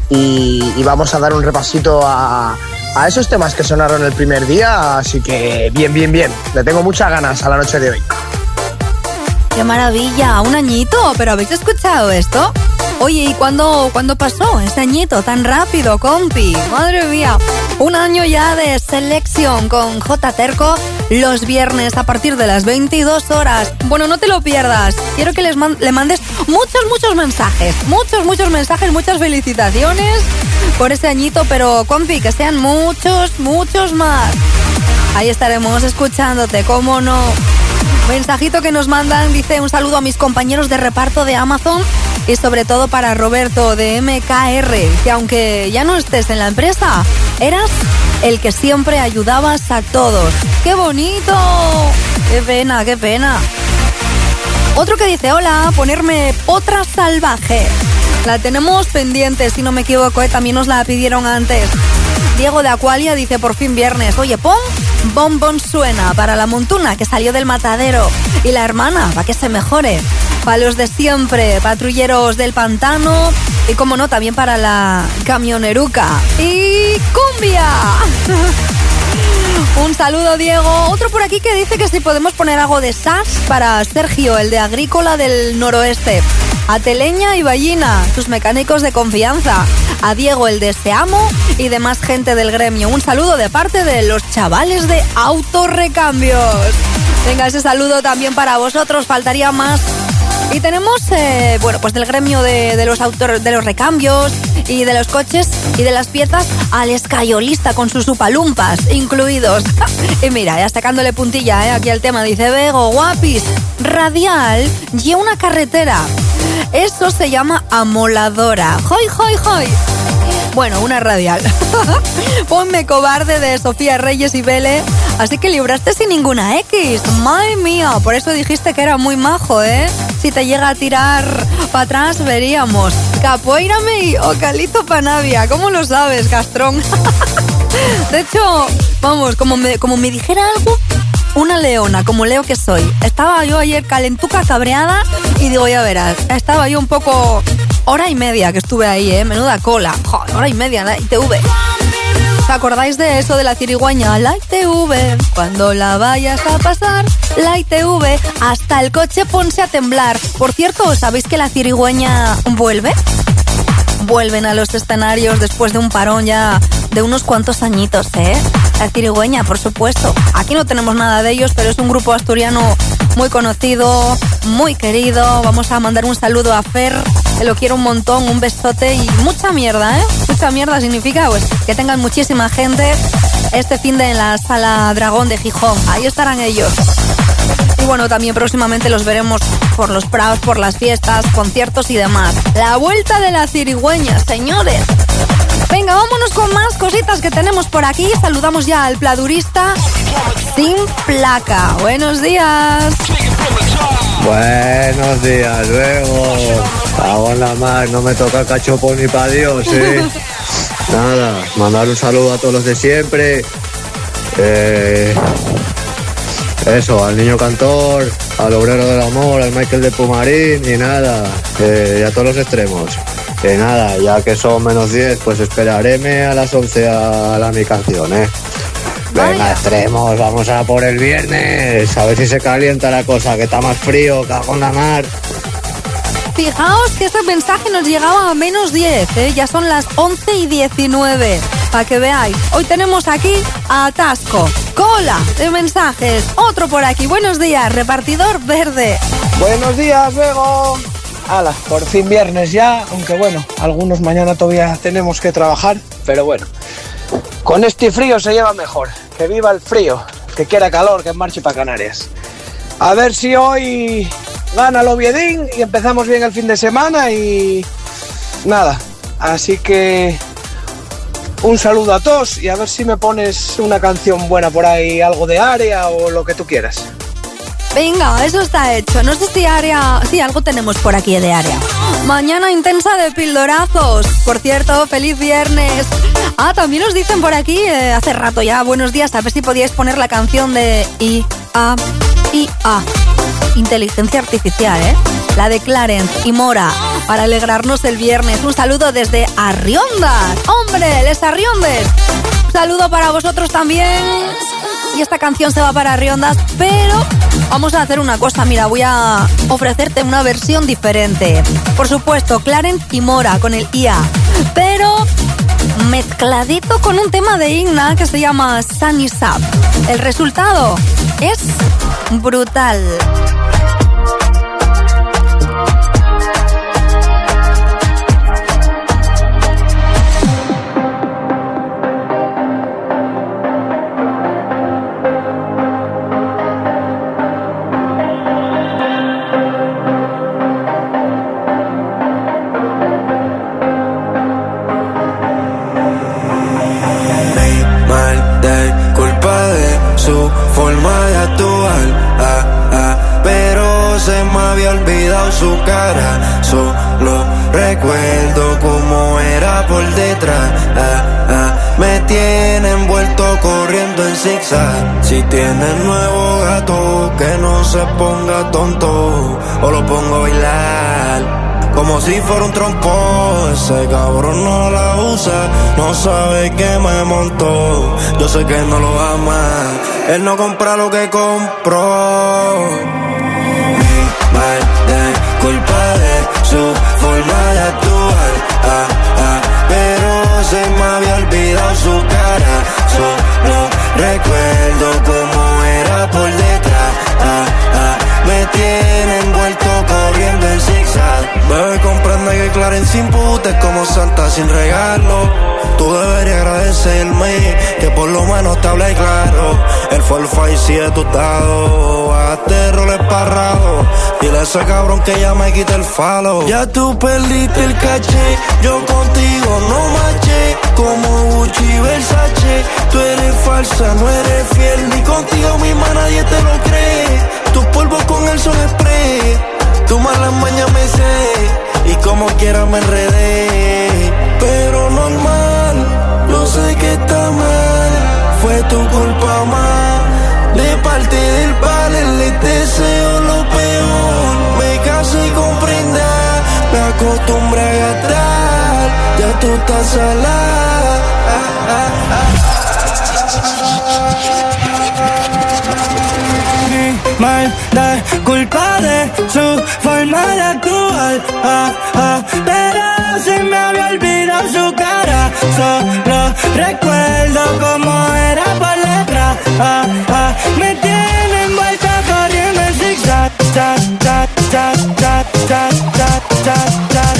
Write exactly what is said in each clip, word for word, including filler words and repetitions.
y, y vamos a dar un repasito a, a esos temas que sonaron el primer día, así que bien, bien, bien. Le tengo muchas ganas a la noche de hoy. ¡Qué maravilla! ¡Un añito! ¿Pero habéis escuchado esto? Oye, ¿y cuándo, cuándo pasó ese añito tan rápido, compi? ¡Madre mía! Un año ya de selección con J Terco los viernes a partir de las veintidós horas. Bueno, no te lo pierdas. Quiero que les man- le mandes muchos, muchos mensajes. Muchos, muchos mensajes, muchas felicitaciones por ese añito, pero, compi, que sean muchos, muchos más. Ahí estaremos escuchándote, ¿cómo no? Mensajito que nos mandan, dice: un saludo a mis compañeros de reparto de Amazon y sobre todo para Roberto de M K R, que aunque ya no estés en la empresa, eras el que siempre ayudabas a todos. ¡Qué bonito! ¡Qué pena, qué pena! Otro que dice: hola, ponerme Potra Salvaje. La tenemos pendiente, si no me equivoco, ¿eh? También nos la pidieron antes. Diego de Aqualia dice: por fin viernes. Oye, pon Bombón Suena para la montuna que salió del matadero y la hermana, para que se mejore. Para los de siempre, patrulleros del pantano y, como no, también para la camioneruca. ¡Y cumbia! Un saludo, Diego. Otro por aquí que dice que si podemos poner algo de Sass para Sergio, el de Agrícola del Noroeste. A Teleña y Ballina, sus mecánicos de confianza. A Diego, el de Seamo, y demás gente del gremio. Un saludo de parte de los chavales de Autorrecambios. Venga, ese saludo también para vosotros, faltaría más. Y tenemos, eh, bueno, pues del gremio de, de, los autor, de los recambios y de los coches y de las piezas al escayolista con sus upalumpas incluidos. Y mira, ya sacándole puntilla eh, aquí al tema, dice Bego: guapis, radial y una carretera. Eso se llama amoladora. ¡Joy, joy, joy! Bueno, una radial. Ponme Cobarde de Sofía Reyes y Vele. Así que libraste sin ninguna X. ¡Madre mía! Por eso dijiste que era muy majo, ¿eh? Si te llega a tirar para atrás, veríamos. Capoeirame o Calito Panavia. ¿Cómo lo sabes, Castrón? De hecho, vamos, como me, como me dijera algo, una leona, como Leo que soy. Estaba yo ayer calentuca, cabreada, y digo, ya verás, estaba yo un poco... Hora y media que estuve ahí, ¿eh? Menuda cola. Joder, hora y media en la I T V. ¿Os acordáis de eso de la cirigüeña? La I T V, cuando la vayas a pasar, la I T V, hasta el coche ponse a temblar. Por cierto, ¿sabéis que la cirigüeña vuelve? Vuelven a los escenarios después de un parón ya de unos cuantos añitos, ¿eh? La cirigüeña, por supuesto. Aquí no tenemos nada de ellos, pero es un grupo asturiano muy conocido, muy querido. Vamos a mandar un saludo a Fer, que lo quiero un montón, un besote y mucha mierda, ¿eh? Mucha mierda significa, pues, que tengan muchísima gente este fin de en la Sala Dragón de Gijón. Ahí estarán ellos. Y bueno, también próximamente los veremos por los prados, por las fiestas, conciertos y demás. La vuelta de la cirigüeña, señores. Venga, vámonos con más cositas que tenemos por aquí. Saludamos ya al pladurista Sin Placa. Buenos días. Buenos días, luego. Cago en la mar, no me toca cachopo ni pa' Dios, ¿eh? Nada, mandar un saludo a todos los de siempre. Eh... Eso, al niño cantor, al obrero del amor, al Michael de Pumarín y nada, eh, y a todos los extremos. Que nada, ya que son menos diez, pues esperareme a las once a la mi canción, ¿eh? Venga, Vaya. Extremos, vamos a por el viernes, a ver si se calienta la cosa, que está más frío, cago en la mar. Fijaos que ese mensaje nos llegaba a menos diez, ¿eh? Ya son las once y diecinueve. Para que veáis, hoy tenemos aquí atasco, cola de mensajes. Otro por aquí. Buenos días, repartidor verde. Buenos días, Bego. Hala, por fin viernes ya, aunque bueno, algunos mañana todavía tenemos que trabajar, pero bueno, con este frío se lleva mejor. Que viva el frío, que quiera calor, que marche para Canarias. A ver si hoy gana el Oviedín y empezamos bien el fin de semana y nada, así que un saludo a todos y a ver si me pones una canción buena por ahí, algo de Área o lo que tú quieras. Venga, eso está hecho. No sé si Área... Sí, algo tenemos por aquí de Área. Mañana intensa de pildorazos. Por cierto, feliz viernes. Ah, también nos dicen por aquí, eh, hace rato ya, buenos días, a ver si podíais poner la canción de I, A, I, A. inteligencia artificial, ¿eh? La de Clarence y Mora, para alegrarnos el viernes. Un saludo desde Arriondas. ¡Hombre, les Arriondes! Un saludo para vosotros también. Y esta canción se va para Arriondas, pero vamos a hacer una cosa. Mira, voy a ofrecerte una versión diferente. Por supuesto, Clarence y Mora con el I A, pero mezcladito con un tema de Igna que se llama Sun Is Up. El resultado es brutal. Forma de actuar, ah, ah, pero se me había olvidado su cara. Solo recuerdo cómo era por detrás, ah, ah, me tiene envuelto corriendo en zigzag. Si tiene nuevo gato, que no se ponga tonto, o lo pongo a bailar como si fuera un trompo. Ese cabrón no la usa, no sabe que me montó. Yo sé que no lo ama, él no compra lo que compró. Mi maldad, culpa de su forma de actuar, ah, ah, pero se me había olvidado su cara. Solo recuerdo cómo era por detrás, ah, ah, me tiene envuelto corriendo en zigzag. Bebé, comprende que Clarence impute es como Santa sin regalo. Tú deberías agradecerme que por lo menos te hablé claro. El forfait si es tu dado, hazte rol esparrado. Dile a ese cabrón que ya me quite el falo. Ya tú perdiste el caché, yo contigo no maché. Como Gucci y Versace, tú eres falsa, no eres fiel. Ni contigo misma nadie te lo cree. Tus polvos con el sol spray, tu malas mañas me sé, y como quiera me enredé. Pero normal, yo sé que está mal, fue tu culpa más. De parte del padre les deseo lo peor. Me casé con prenda, me acostumbré a gastar. Ya tú estás salada, ah, ah, ah. Maldad, culpa de su forma de actuar, ah, ah, pero se me había olvidado su cara. Solo recuerdo cómo era por detrás, ah, ah, me tiene envuelta corriendo en zigzag, ta, ta, ta, ta, ta, ta, ta, ta,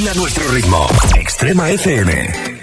Baila a nuestro ritmo. Extrema F M.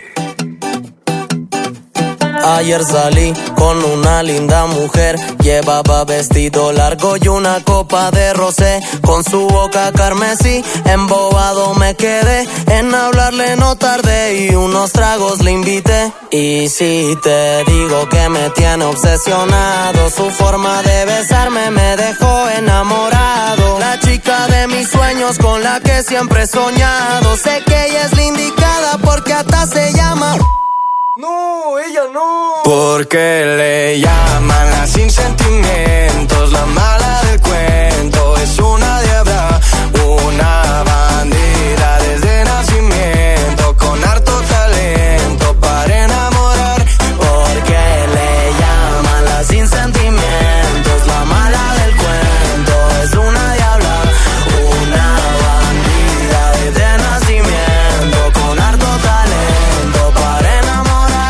Ayer salí con una linda mujer, llevaba vestido largo y una copa de rosé, con su boca carmesí, embobado me quedé, en hablarle no tardé y unos tragos le invité. Y si te digo que me tiene obsesionado, su forma de besarme me dejó enamorado. La chica de mis sueños con la que siempre he soñado, sé que ella es la indicada porque hasta se llama... No, ella no. Porque le llaman la sin sentimientos, la mala del cuento. Es una diabla, una bandida desde nacimiento, con harto talento para enamorar. Porque le llaman la sin sentimientos, la mala del cuento. Es una diabla, una bandida desde nacimiento, con harto talento para enamorar.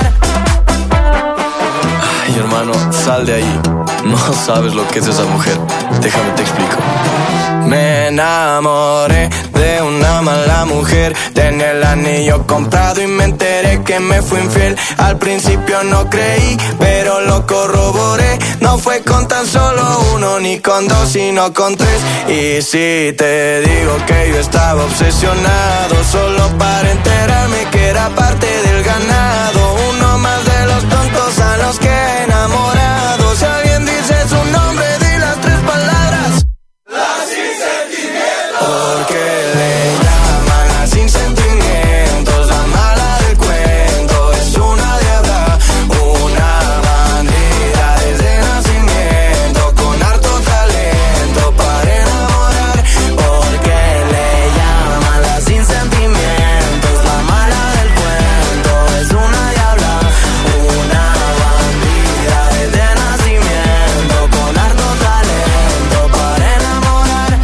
Hermano, sal de ahí. No sabes lo que es esa mujer. Déjame te explico. Me enamoré de una mala mujer. Tenía el anillo comprado y me enteré que me fue infiel. Al principio no creí, pero lo corroboré. No fue con tan solo uno, ni con dos, sino con tres. Y si te digo que yo estaba obsesionado, solo para enterarme que era parte del ganado. Uno más de los tontos a los que he enamorado. Si alguien dice su nombre, di las tres palabras. La sin sentimientos. Porque le llaman la sin sentimientos, la mala del cuento. Es una diabla, una bandida desde nacimiento, con harto talento para enamorar. Porque le llaman la sin sentimientos, la mala del cuento. Es una diabla, una bandida desde nacimiento, con harto talento para enamorar.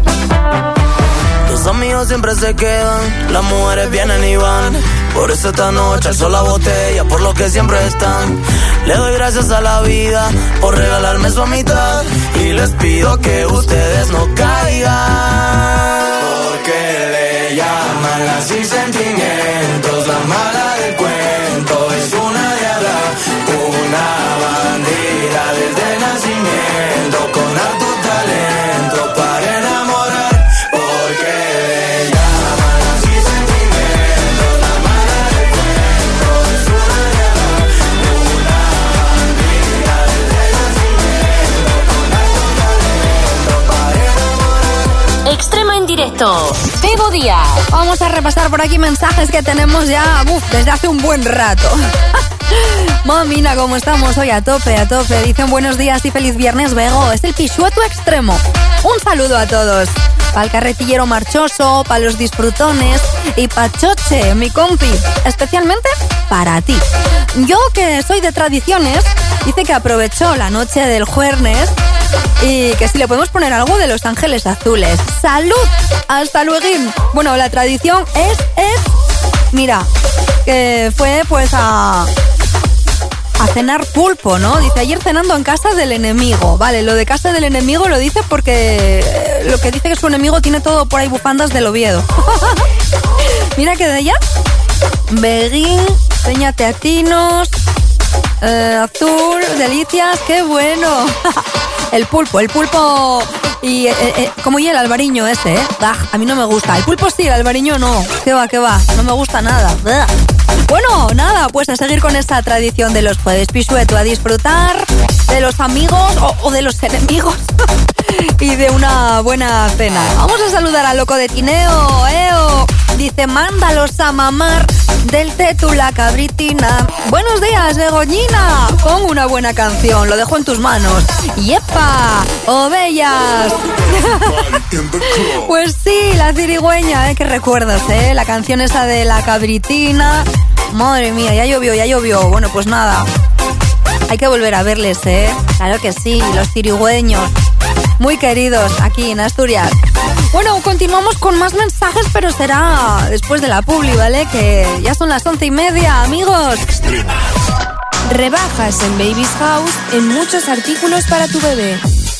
Los amigos siempre se quedan, las mujeres vienen y van. Por eso esta noche alzo la botella, por lo que siempre están. Le doy gracias a la vida por regalarme su mitad, y les pido que ustedes no caigan. Porque le llaman la sin sentimientos, la mala del cuento. Es una diabla, una bandida desde nacimiento, con alto talento para enamorar. Porque le llaman la sin sentimientos, la mala del cuento. Es una diabla, una bandida desde nacimiento, con alto talento para enamorar. Extrema en directo. Bebo Díaz. Vamos a repasar por aquí mensajes que tenemos ya uf, desde hace un buen rato. Mamina, ¿cómo estamos hoy? A tope, a tope. Dicen buenos días y feliz viernes, Bego. Es el Pisueto extremo. Un saludo a todos. Para el carretillero marchoso, para los disfrutones y para Choche, mi compi. Especialmente para ti. Yo, que soy de tradiciones, dice que aprovechó la noche del jueves y que si le podemos poner algo de Los Ángeles Azules. ¡Salud! ¡Hasta luego! Bueno, la tradición es, es... Mira, que fue pues a... a cenar pulpo, ¿no? Dice, ayer cenando en casa del enemigo. Vale, lo de casa del enemigo lo dice porque lo que dice que su enemigo tiene todo por ahí bufandas del Oviedo. Mira que de ella. Beguín, Peña Teatinos, eh, Azul, Delicias, qué bueno. El pulpo, el pulpo y eh, eh, como y el albariño ese, ¿eh? Ah, a mí no me gusta. El pulpo sí, el albariño no. ¿Qué va, qué va? No me gusta nada. Ah. Bueno, nada, pues a seguir con esta tradición de los jueves Pisueto, a disfrutar de los amigos o, o de los enemigos y de una buena cena. Vamos a saludar al loco de Tineo, Eo. Dice, mándalos a mamar del Tetu la cabritina. Buenos días, Begoñina. Pon una buena canción, lo dejo en tus manos. ¡Yepa! ¡Ovellas! Pues sí, la cirigüeña, ¿eh? Qué recuerdos, ¿eh? La canción esa de la cabritina. Madre mía, ya llovió, ya llovió. Bueno, pues nada. Hay que volver a verles, ¿eh? Claro que sí, los cirigüeños. Muy queridos aquí en Asturias. Bueno, continuamos con más mensajes, pero será después de la publi, ¿vale? Que ya son las once y media, amigos. Rebajas en Baby's House en muchos artículos para tu bebé.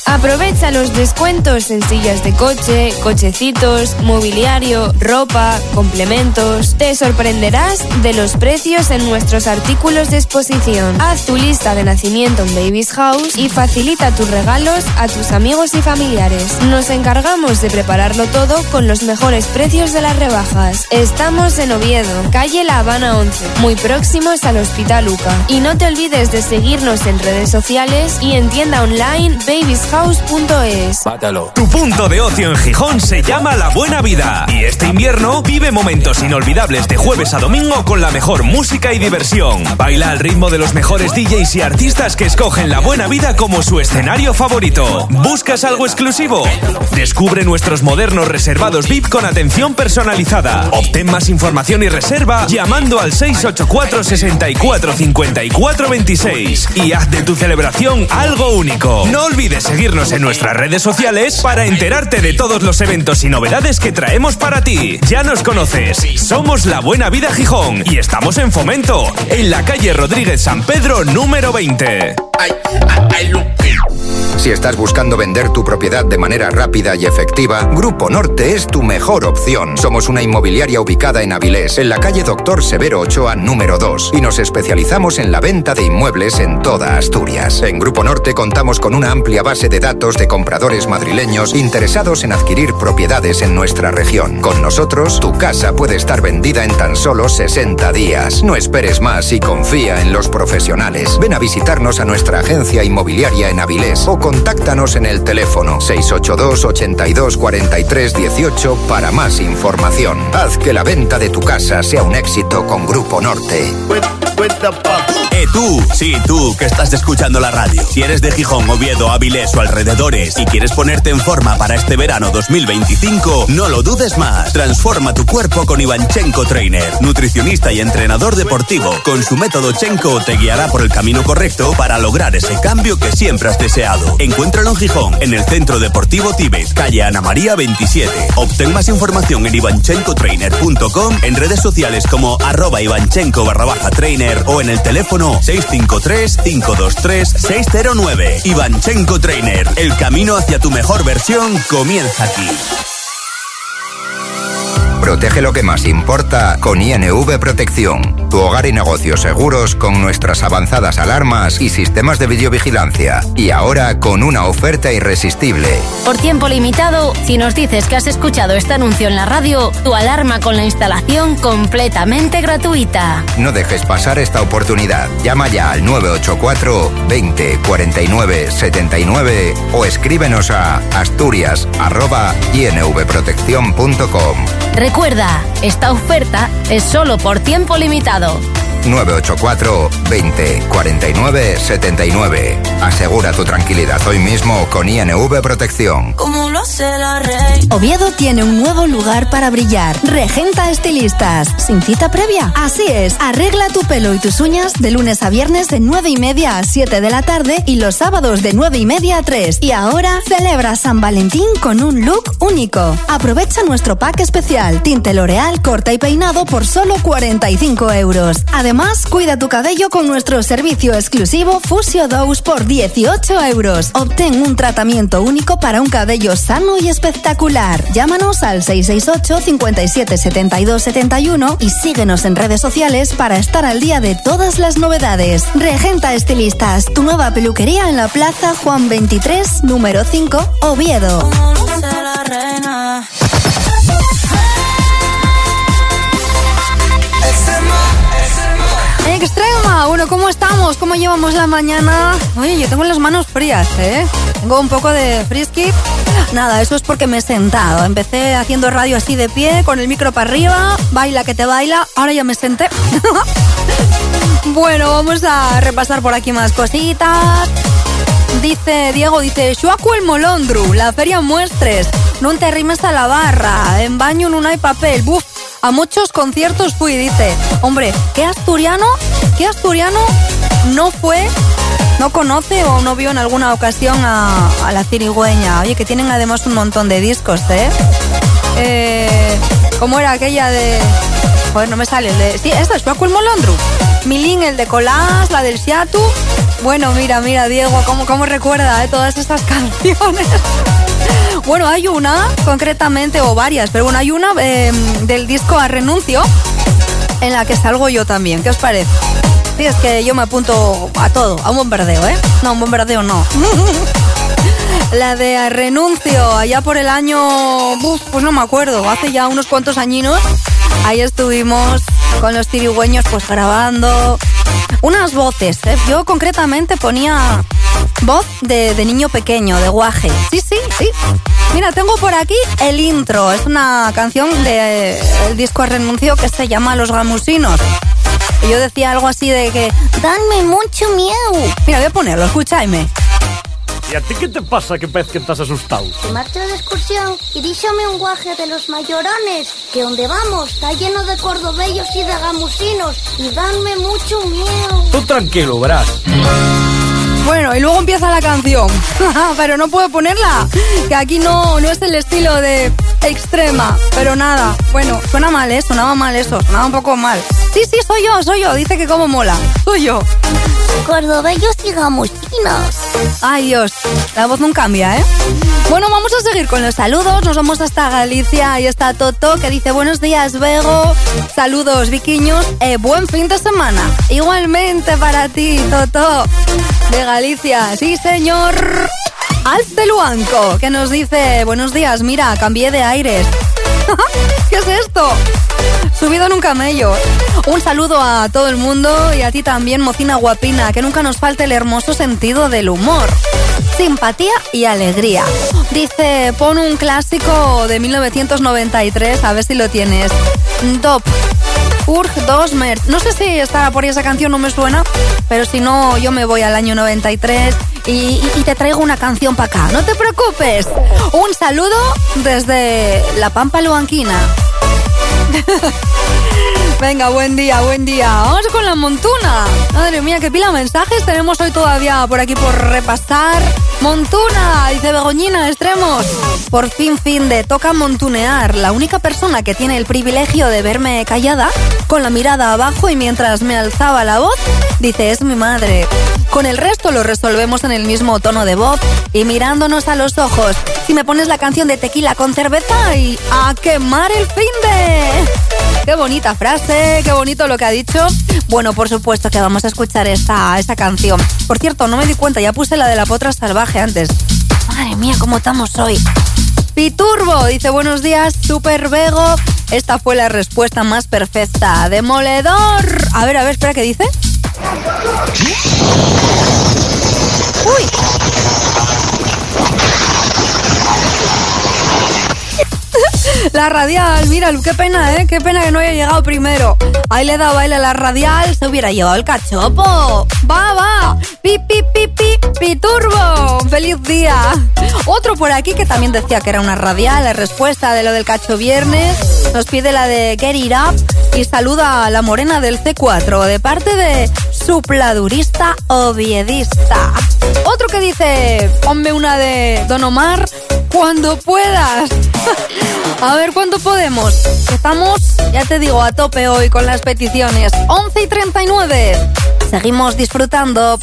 Aprovecha los descuentos en sillas de coche, cochecitos, mobiliario, ropa, complementos. Te sorprenderás de los precios en nuestros artículos de exposición. Haz tu lista de nacimiento en Baby's House y facilita tus regalos a tus amigos y familiares. Nos encargamos de prepararlo todo con los mejores precios de las rebajas. Estamos en Oviedo, calle La Habana once, muy próximos al Hospital U C A. Y no te olvides de seguirnos en redes sociales y en tienda online babys house punto es. Mátalo. Tu punto de ocio en Gijón se llama La Buena Vida. Y este invierno vive momentos inolvidables de jueves a domingo con la mejor música y diversión. Baila al ritmo de los mejores D Js y artistas que escogen La Buena Vida como su escenario favorito. ¿Buscas algo exclusivo? Descubre nuestros modernos reservados V I P con atención personalizada. Obtén más información y reserva llamando al seis ocho cuatro, seis cuatro, cinco cuatro dos seis y haz de tu celebración algo único. No olvides seguirnos en nuestras redes sociales para enterarte de todos los eventos y novedades que traemos para ti. Ya nos conoces, somos La Buena Vida Gijón y estamos en Fomento, en la calle Rodríguez San Pedro número veinte. Ay, ay, ay, si estás buscando vender tu propiedad de manera rápida y efectiva, Grupo Norte es tu mejor opción. Somos una inmobiliaria ubicada en Avilés, en la calle Doctor Severo Ochoa número dos, y nos especializamos en la venta de inmuebles en toda Asturias. En Grupo Norte contamos con una amplia base de datos de compradores madrileños interesados en adquirir propiedades en nuestra región. Con nosotros, tu casa puede estar vendida en tan solo sesenta días. No esperes más y confía en los profesionales. Ven a visitarnos a nuestra agencia inmobiliaria en Avilés o contáctanos en el teléfono seis ocho dos, ochenta y dos, cuarenta y tres, dieciocho para más información. Haz que la venta de tu casa sea un éxito con Grupo Norte. Eh, tú, sí, tú, que estás escuchando la radio. Si eres de Gijón, Oviedo, Avilés o alrededores y quieres ponerte en forma para este verano dos mil veinticinco, no lo dudes más. Transforma tu cuerpo con Ivanchenko Trainer, nutricionista y entrenador deportivo. Con su método Chenko te guiará por el camino correcto para lograr ese cambio que siempre has deseado. Encuéntralo en Gijón, en el Centro Deportivo Tíbet, calle Ana María veintisiete. Obtén más información en ivanchenko trainer punto com, en redes sociales como arroba ivanchenko barra baja trainer o en el teléfono seis cinco tres, cinco dos tres, seis cero nueve. Ivanchenko Trainer, el camino hacia tu mejor versión comienza aquí. Protege lo que más importa con I N V Protección. Tu hogar y negocios seguros con nuestras avanzadas alarmas y sistemas de videovigilancia. Y ahora con una oferta irresistible. Por tiempo limitado, si nos dices que has escuchado este anuncio en la radio, tu alarma con la instalación completamente gratuita. No dejes pasar esta oportunidad. Llama ya al nueve ocho cuatro, veinte, cuarenta y nueve, setenta y nueve o escríbenos a asturias arroba i n v protección punto com. Recuerda, esta oferta es solo por tiempo limitado. nueve ocho cuatro, veinte, cuarenta y nueve, setenta y nueve. Asegura tu tranquilidad hoy mismo con I N V Protección. Como lo hace la rey. Oviedo tiene un nuevo lugar para brillar. Regenta Estilistas. ¿Sin cita previa? Así es. Arregla tu pelo y tus uñas de lunes a viernes de nueve y media a siete de la tarde y los sábados de nueve y media a tres. Y ahora celebra San Valentín con un look único. Aprovecha nuestro pack especial. Tinte L'Oreal, corta y peinado por solo cuarenta y cinco euros. Además, cuida tu cabello con nuestro servicio exclusivo Fusio Dose por dieciocho euros. Obtén un tratamiento único para un cabello sano y espectacular. Llámanos al seis seis ocho, cinco siete, siete dos, siete uno y síguenos en redes sociales para estar al día de todas las novedades. Regenta Estilistas, tu nueva peluquería en la Plaza Juan veintitrés, número cinco, Oviedo. Extrema, bueno, ¿cómo estamos? ¿Cómo llevamos la mañana? Oye, yo tengo las manos frías, ¿eh? Tengo un poco de frisky. Nada, eso es porque me he sentado. Empecé haciendo radio así de pie, con el micro para arriba, baila que te baila, ahora ya me senté. Bueno, vamos a repasar por aquí más cositas. Dice Diego, dice Xuaco el Molondru, la feria muestres, no te rimes a la barra, en baño no hay papel, buf. A muchos conciertos fui, dice. Hombre, ¿qué asturiano? ¿Qué asturiano no fue, no conoce o no vio en alguna ocasión a, a la Cirigüeña? Oye, que tienen además un montón de discos, ¿eh? eh ¿Cómo era aquella de Joder, no me sale el de... Sí, esta es Paco el Molondru. Milín, el de Colás, la del Seatu. Bueno, mira, mira, Diego, cómo, cómo recuerda, ¿eh? Todas estas canciones. Bueno, hay una, concretamente, o varias, pero bueno, hay una eh, del disco A Renuncio, en la que salgo yo también. ¿Qué os parece? Sí, es que yo me apunto a todo, a un bombardeo, ¿eh? No, un bombardeo no. La de A Renuncio, allá por el año... Uf, pues no me acuerdo, hace ya unos cuantos añinos. Ahí estuvimos con los tirigüeños pues grabando unas voces, ¿eh? Yo concretamente ponía voz de, de niño pequeño, de guaje. Sí, sí, sí. Mira, tengo por aquí el intro. Es una canción del de, disco A Renuncio que se llama Los Gamusinos. Y yo decía algo así de que... ¡Danme mucho miedo! Mira, voy a ponerlo, escuchadme. ¿Y a ti qué te pasa que parece que estás asustado? Se marchó de excursión y díxome un guaje de los mayorones que donde vamos está lleno de cordobellos y de gamusinos y danme mucho miedo. Tú tranquilo, verás. Bueno, y luego empieza la canción. Pero no puedo ponerla, que aquí no, no es el estilo de extrema. Pero nada, bueno, suena mal, ¿eh? Sonaba mal eso, sonaba un poco mal. Sí, sí, soy yo, soy yo, dice que como mola. Soy yo. Cordobellos y gamusinos. Ay, Dios, la voz no cambia, ¿eh? Bueno, vamos a seguir con los saludos. Nos vamos hasta Galicia. Ahí está Toto, que dice buenos días, Bego. Saludos, viquiños. Eh, buen fin de semana. Igualmente para ti, Toto, de Galicia. Sí, señor. Alf de Luanco, que nos dice buenos días, mira, cambié de aires. ¿Qué es esto? Subido en un camello. Un saludo a todo el mundo y a ti también, mocina guapina, que nunca nos falte el hermoso sentido del humor, simpatía y alegría. Dice, pon un clásico de mil novecientos noventa y tres, a ver si lo tienes. Dop, Urg dos Mert. No sé si estará por ahí esa canción, no me suena, pero si no, yo me voy al año noventa y tres y, y, y te traigo una canción para acá. No te preocupes. Un saludo desde la Pampa Luanquina. Venga, buen día, buen día. Vamos con la montuna. Madre mía, qué pila de mensajes tenemos hoy todavía por aquí por repasar. Montuna, dice Begoñina, extremos. Por fin, fin de toca montunear. La única persona que tiene el privilegio de verme callada, con la mirada abajo y mientras me alzaba la voz, dice, es mi madre. Con el resto lo resolvemos en el mismo tono de voz y mirándonos a los ojos. Si me pones la canción de Tequila con cerveza y a quemar el finde. Qué bonita frase, qué bonito lo que ha dicho. Bueno, por supuesto que vamos a escuchar esta, esta canción. Por cierto, no me di cuenta, ya puse la de la potra salvaje antes. Madre mía, cómo estamos hoy. Piturbo dice, buenos días, Super Bego. Esta fue la respuesta más perfecta. Demoledor. A ver, a ver, espera, ¿qué dice? Uy. La radial, mira, qué pena, ¿eh? Qué pena que no haya llegado primero. Ahí le da baile a la radial, se hubiera llevado el cachopo. Va, va. Pi, pi, pi, pi, pi turbo. ¡Feliz día! Otro por aquí que también decía que era una radial, la respuesta de lo del cacho viernes. Nos pide la de Get It Up y saluda a la morena del C cuatro de parte de supladurista oviedista. Otro que dice, ponme una de Don Omar cuando puedas. A ver cuánto podemos. Estamos, ya te digo, a tope hoy con las peticiones. once y treinta y nueve. Seguimos disfrutando.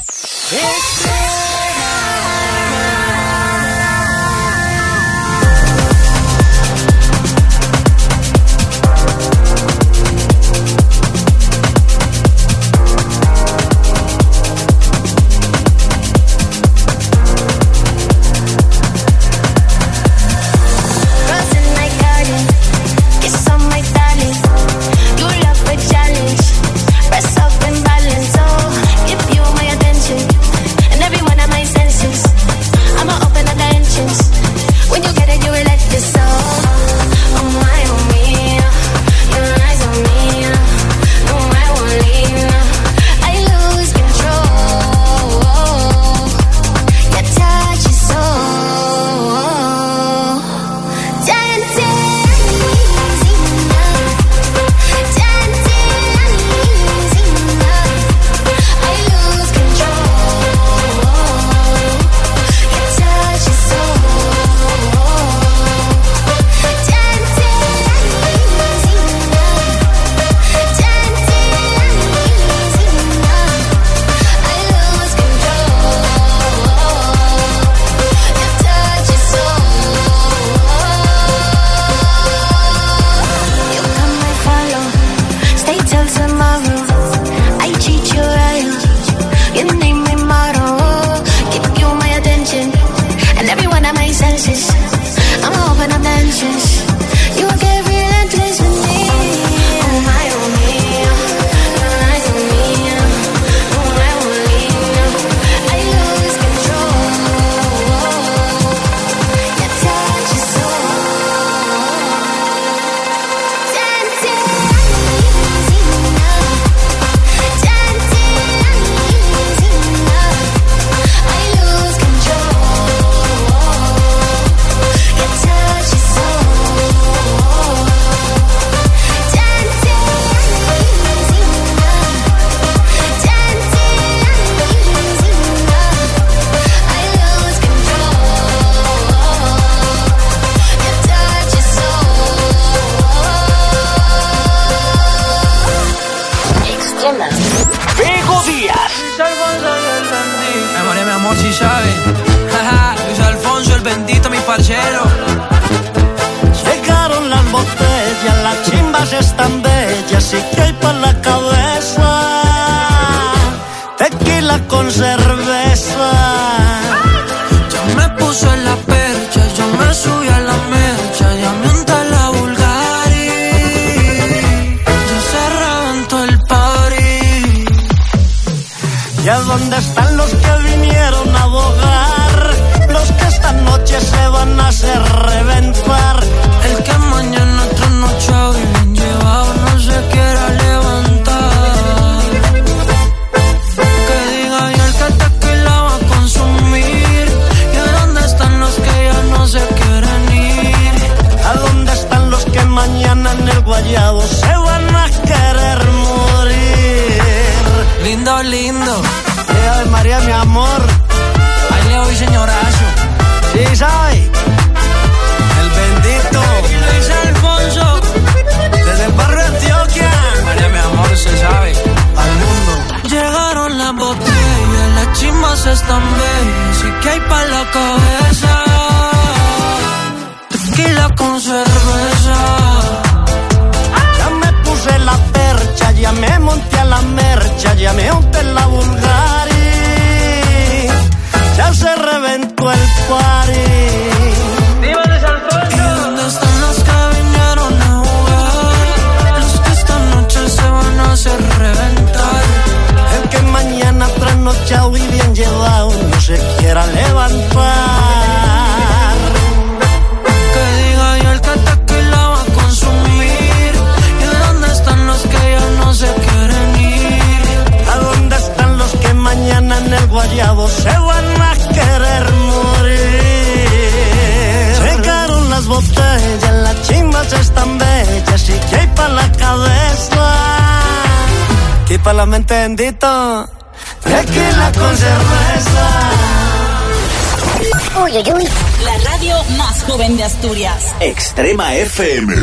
Everyone I'ma open up the entrance. You won't get relentless with me. Oh my, oh me, no lies on me. Oh my, oh me, I lose control. Your touch is so tempting. Bego Díaz. Me morí, mi amor, si sabe. Luis Alfonso, el bendito, mi parcero. Llegaron las botellas, las chimbas están bellas y que hay pa' la cabeza. Tequila con cerveza. Ya me puso en la percha, yo me subí a la mecha, ya me unta la Bulgari. Ya se reventó el party. ¿Y a dónde están los que vinieron a abogar? Los que esta noche se van a hacer reventar. El que mañana trasnochado y bien llevado no se quiera levantar. Que diga y el que tequila va a consumir. ¿Y a dónde están los que ya no se quieren ir? ¿A dónde están los que mañana en el guayabo se van a querer morir? Lindo, lindo. Ave María, mi amor. Ahí le voy, señorazo. Sí, ¿sabe? El bendito Luis Alfonso, desde el barrio Antioquia. María, mi amor, se sabe. Al mundo. Llegaron las botellas, las chimas están bellas y que hay pa' la cabeza. Tequila con cerveza. Ya me puse la percha, ya me monté a la mercha, ya me unté la Bulgari. Ya se reventó el party. ¿Y dónde están los que vinieron a jugar? Los que esta noche se van a hacer reventar. El que mañana trasnochado y bien llevado no se quiera levantar. Que diga y el que tequila va a consumir. ¿Y dónde están los que ya no se quieren ir? ¿A dónde están los que mañana en el guayabo se van a querer morir? Llegaron las botellas, las chimbas están bellas y que hay pa' la cabeza. Y pa' la mente bendito, tequila con cerveza. Uy, uy, uy. La radio más joven de Asturias. Extrema F M.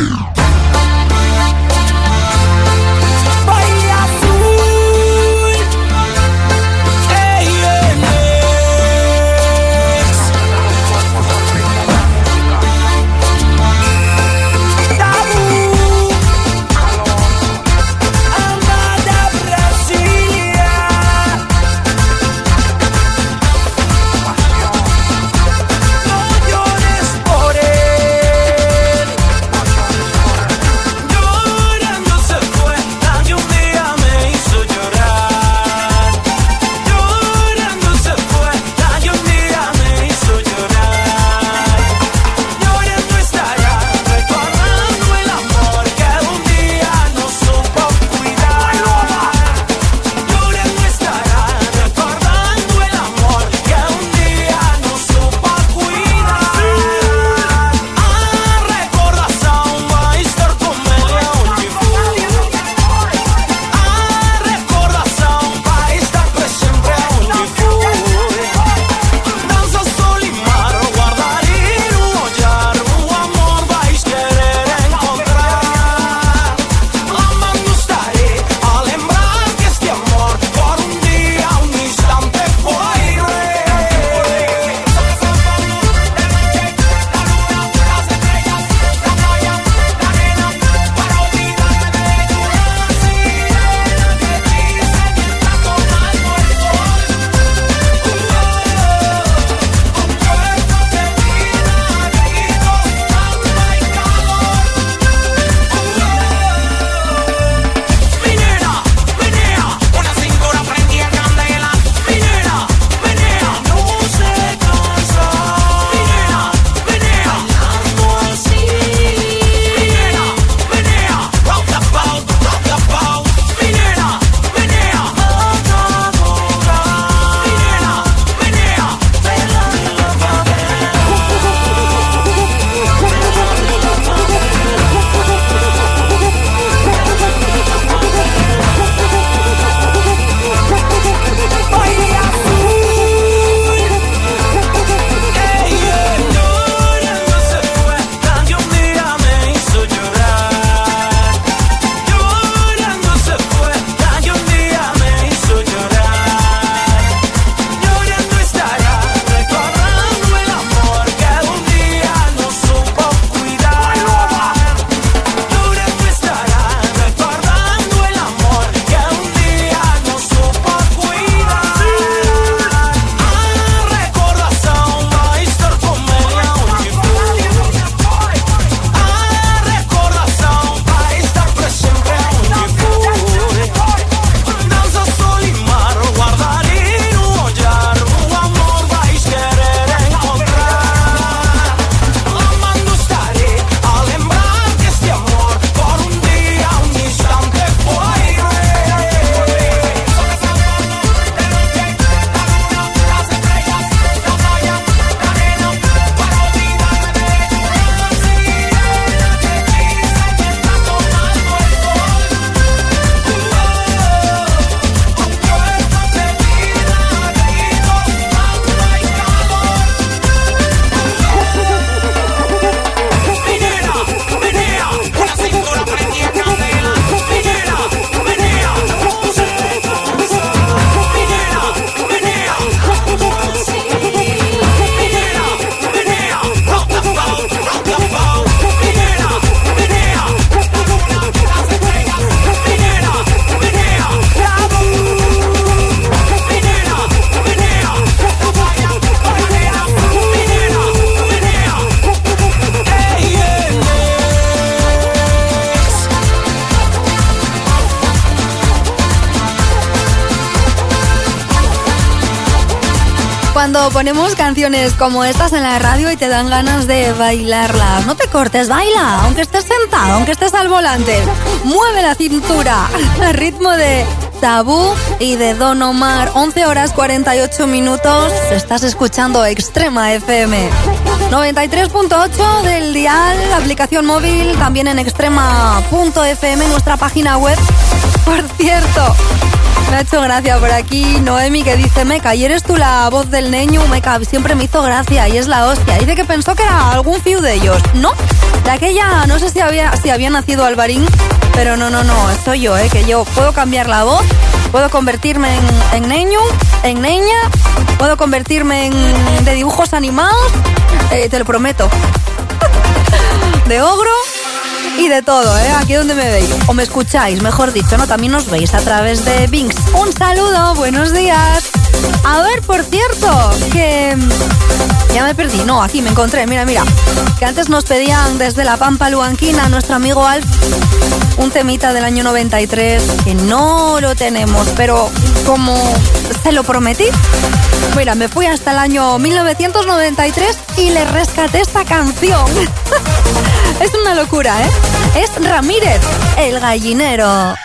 Cuando ponemos canciones como estas en la radio y te dan ganas de bailarlas. No te cortes, baila, aunque estés sentado, aunque estés al volante. Mueve la cintura al ritmo de Tabú y de Don Omar. once horas cuarenta y ocho minutos. Estás escuchando Extrema F M. noventa y tres punto ocho del dial, la aplicación móvil, también en extrema punto f m, nuestra página web. Por cierto, me ha hecho gracia por aquí Noemi, que dice: Meca, ¿y eres tú la voz del Neñu? Meca, siempre me hizo gracia y es la hostia. Dice que pensó que era algún fiu de ellos. No, de aquella, no sé si había, si había nacido Alvarín, pero no, no, no, soy yo, ¿eh? Que yo puedo cambiar la voz, puedo convertirme en, en Neñu, en Neña, puedo convertirme en de dibujos animados, eh, te lo prometo. De ogro y de todo, ¿eh? Aquí donde me veis. O me escucháis, mejor dicho, ¿no? También nos veis a través de Binks. Un saludo, buenos días. A ver, por cierto, que... ya me perdí. No, aquí me encontré, mira, mira. Que antes nos pedían desde la Pampa Luanquina, nuestro amigo Alf, un temita del año noventa y tres, que no lo tenemos, pero como se lo prometí, mira, me fui hasta el año mil novecientos noventa y tres y le rescaté esta canción. Es una locura, ¿eh? Es Ramírez, El Gallinero.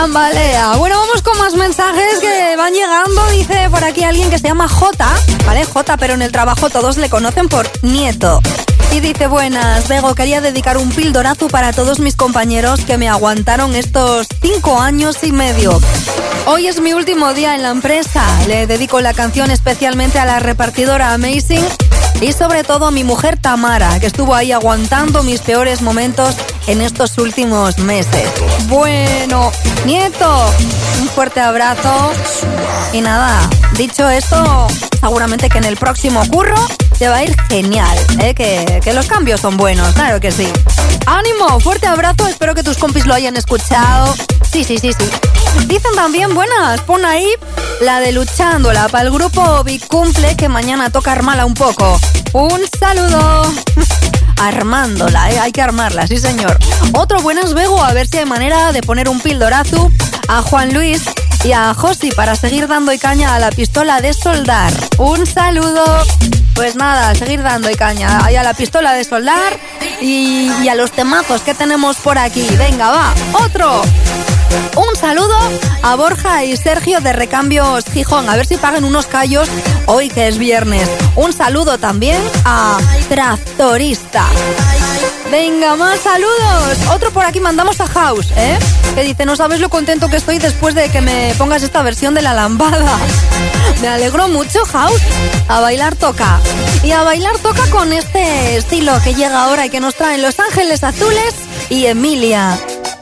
tambalea. Bueno, vamos con más mensajes que van llegando. Dice por aquí alguien que se llama Jota, ¿vale? Jota, pero en el trabajo todos le conocen por Nieto. Y dice, buenas, Bego, quería dedicar un pildorazo para todos mis compañeros que me aguantaron estos cinco años y medio. Hoy es mi último día en la empresa. Le dedico la canción especialmente a la repartidora Amazing y sobre todo a mi mujer Tamara, que estuvo ahí aguantando mis peores momentos en estos últimos meses. Bueno, Nieto, un fuerte abrazo. Y nada, dicho esto, seguramente que en el próximo curro te va a ir genial, ¿eh? que, que los cambios son buenos, claro que sí. ¡Ánimo! Fuerte abrazo, espero que tus compis lo hayan escuchado. Sí, sí, sí, sí. Dicen también, buenas, pon ahí la de Luchándola para el grupo Big Cumple, que mañana toca armarla un poco. Un saludo. Armándola, ¿eh? Hay que armarla, sí señor. Otro buenas, Bego, a ver si hay manera de poner un pildorazo a Juan Luis y a Josi para seguir dando y caña a la pistola de soldar. Un saludo. Pues nada, seguir dando y caña ahí a la pistola de soldar y, y a los temazos que tenemos por aquí. Venga, va, otro. Un saludo a Borja y Sergio de Recambios Gijón. A ver si pagan unos callos hoy que es viernes. Un saludo también a Tractorista. Venga, más saludos. Otro por aquí mandamos a House, ¿eh? Que dice, no sabes lo contento que estoy después de que me pongas esta versión de La Lambada. Me alegro mucho, House. A bailar toca. Y a bailar toca con este estilo que llega ahora y que nos traen Los Ángeles Azules y Emilia.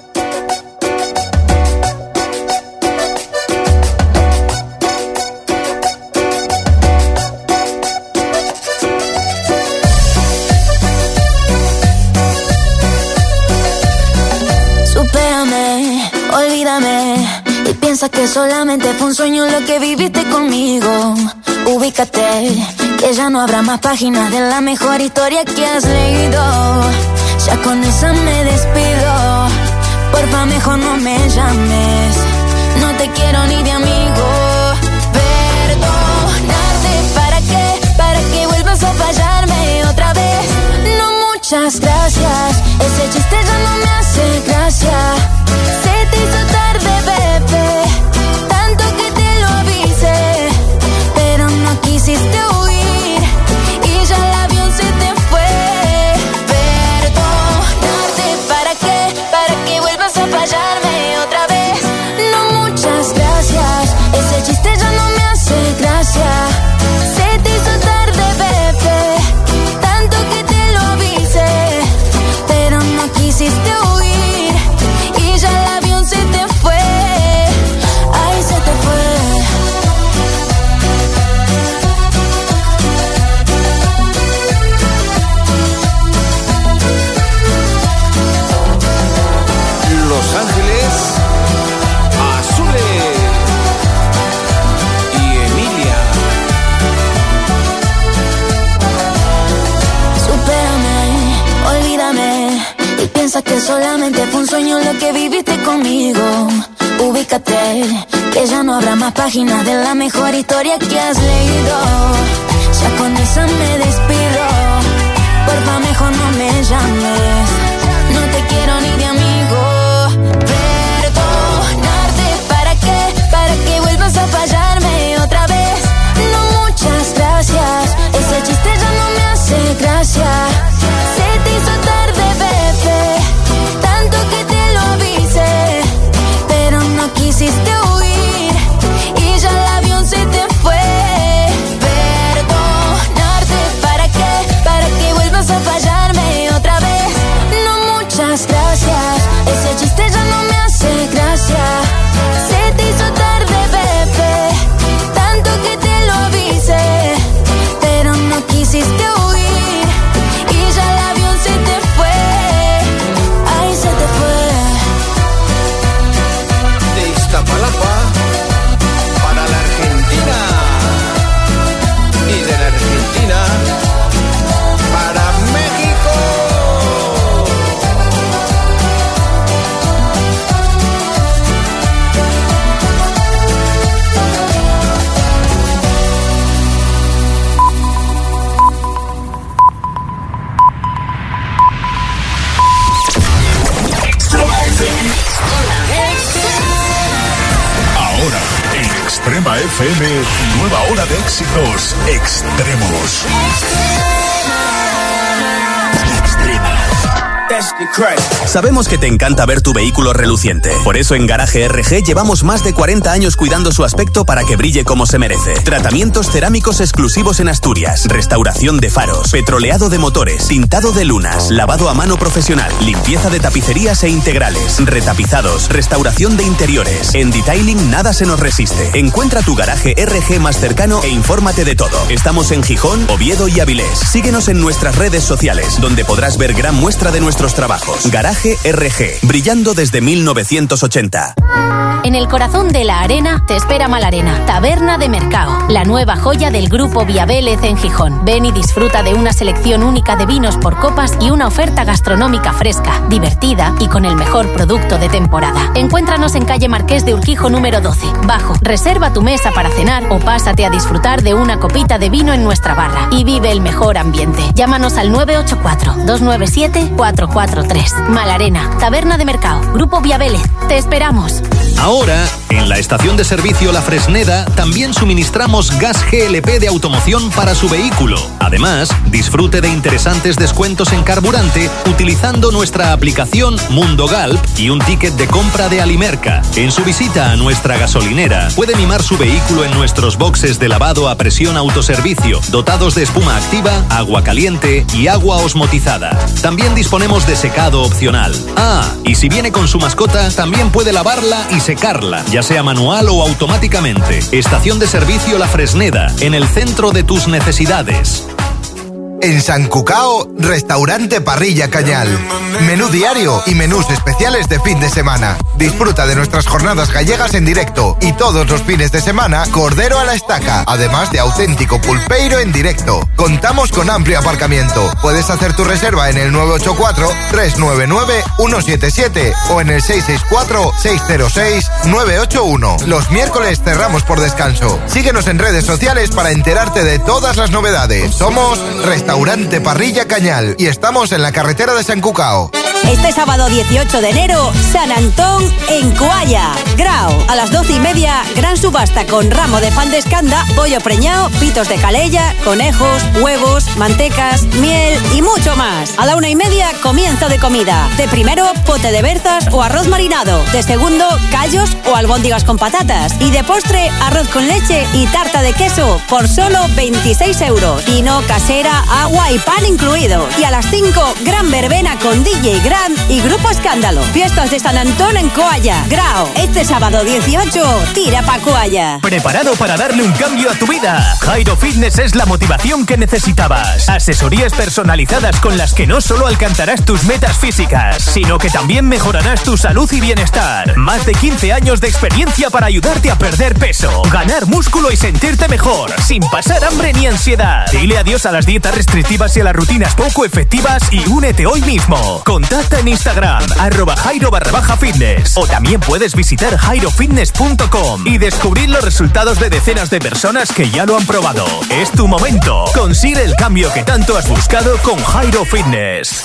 Olvídame y piensa que solamente fue un sueño lo que viviste conmigo. Ubícate, que ya no habrá más páginas de la mejor historia que has leído. Ya con esa me despido. Porfa, mejor no me llames. No te quiero ni de amigo. Perdonarte, ¿para qué? Para que vuelvas a fallarme otra vez. No, muchas gracias. Ese chiste ya no me hace gracia. Se te hizo tarde, bebé, tanto que te lo avisé, pero no quisiste huir y ya el avión se te fue. Perdonarte, ¿para qué? Para que vuelvas a fallarme otra vez. No, muchas gracias, ese chiste ya no me hace gracia. Se te hizo tarde, bebé, tanto que te lo avisé, pero no quisiste huir. Ya el avión se te fue, ay, se te fue. Los Ángeles Azules y Emilia. Supérame, olvídame y piensa que solamente fue un sueño lo que viviste conmigo. Ubícate, que ya no habrá más páginas de la mejor historia que has leído. Ya con esa me despido. Porfa, mejor no me llames. No te quiero ni de amigo. Perdonarte, ¿para qué? Para que vuelvas a fallarme otra vez. No, muchas gracias. Ese chiste ya no me hace gracia. Se te hizo tarde, bebé, tanto que te lo avisé, pero no quisiste huir y ya el avión se te fue. Perdonarte, ¿para qué? Para que vuelvas a fallarme otra vez. No, muchas gracias. Ese chiste ya no me hace gracia. Se te hizo tarde, bebé, tanto que te lo avisé, pero no quisiste huir y ya el avión se te fue. Ay, se te fue. De Iztapalapa para la Argentina y de la Argentina para México. Suprema F M, nueva hora de éxitos extremos. Sabemos que te encanta ver tu vehículo reluciente. Por eso en Garaje R G llevamos más de cuarenta años cuidando su aspecto para que brille como se merece. Tratamientos cerámicos exclusivos en Asturias, restauración de faros, petroleado de motores, tintado de lunas, lavado a mano profesional, limpieza de tapicerías e integrales, retapizados, restauración de interiores. En Detailing nada se nos resiste. Encuentra tu Garaje R G más cercano e infórmate de todo. Estamos en Gijón, Oviedo y Avilés. Síguenos en nuestras redes sociales, donde podrás ver gran muestra de nuestros trabajos. Garaje R G, brillando desde mil novecientos ochenta. En el corazón de la arena te espera Malarena, Taberna de Mercao, la nueva joya del grupo Via Vélez en Gijón. Ven y disfruta de una selección única de vinos por copas y una oferta gastronómica fresca, divertida y con el mejor producto de temporada. Encuéntranos en calle Marqués de Urquijo número doce, bajo. Reserva tu mesa para cenar o pásate a disfrutar de una copita de vino en nuestra barra y vive el mejor ambiente. Llámanos al nueve ocho cuatro, dos nueve siete, cuatro cuatro tres. Malarena, Taberna de Mercao, Grupo Via Vélez. Te esperamos. Ahora, en la estación de servicio La Fresneda, también suministramos gas G L P de automoción para su vehículo. Además, disfrute de interesantes descuentos en carburante utilizando nuestra aplicación Mundo Galp y un ticket de compra de Alimerca. En su visita a nuestra gasolinera, puede mimar su vehículo en nuestros boxes de lavado a presión autoservicio, dotados de espuma activa, agua caliente y agua osmotizada. También disponemos de secado opcional. Ah, y si viene con su mascota, también puede lavarla y secarla, ya sea manual o automáticamente. Estación de servicio La Fresneda, en el centro de tus necesidades. En San Cucao, restaurante Parrilla Cañal. Menú diario y menús especiales de fin de semana. Disfruta de nuestras jornadas gallegas en directo y todos los fines de semana, cordero a la estaca, además de auténtico pulpeiro en directo. Contamos con amplio aparcamiento. Puedes hacer tu reserva en el nueve ocho cuatro, tres nueve nueve, uno siete siete o en el seis seis cuatro, seis cero seis, nueve ocho uno. Los miércoles cerramos por descanso. Síguenos en redes sociales para enterarte de todas las novedades. Somos Restaurante Parrilla Cañal y estamos en la carretera de San Cucao. Este sábado dieciocho de enero, San Antón en Coalla. Grau, a las doce y media, gran subasta con ramo de pan de escanda, pollo preñado, pitos de calella, conejos, huevos, mantecas, miel y mucho más. A la una y media, comienzo de comida. De primero, pote de berzas o arroz marinado. De segundo, callos o albóndigas con patatas. Y de postre, arroz con leche y tarta de queso por solo veintiséis euros. Vino, casera, agua y pan incluido. Y a las cinco, gran verbena con D J Gran y Grupo Escándalo. Fiestas de San Antón en Coalla. Grau, este sábado dieciocho, tira pa' Coalla. ¿Preparado para darle un cambio a tu vida? Jairo Fitness es la motivación que necesitabas. Asesorías personalizadas con las que no solo alcanzarás tus metas físicas, sino que también mejorarás tu salud y bienestar. Más de quince años de experiencia para ayudarte a perder peso, ganar músculo y sentirte mejor, sin pasar hambre ni ansiedad. Dile adiós a las dietas restrictivas y a las rutinas poco efectivas y únete hoy mismo. Contacta en Instagram, arroba Jairo barra baja fitness. O también puedes visitar jairo fitness punto com y descubrir los resultados de decenas de personas que ya lo han probado. Es tu momento. Consigue el cambio que tanto has buscado con Jairo Fitness.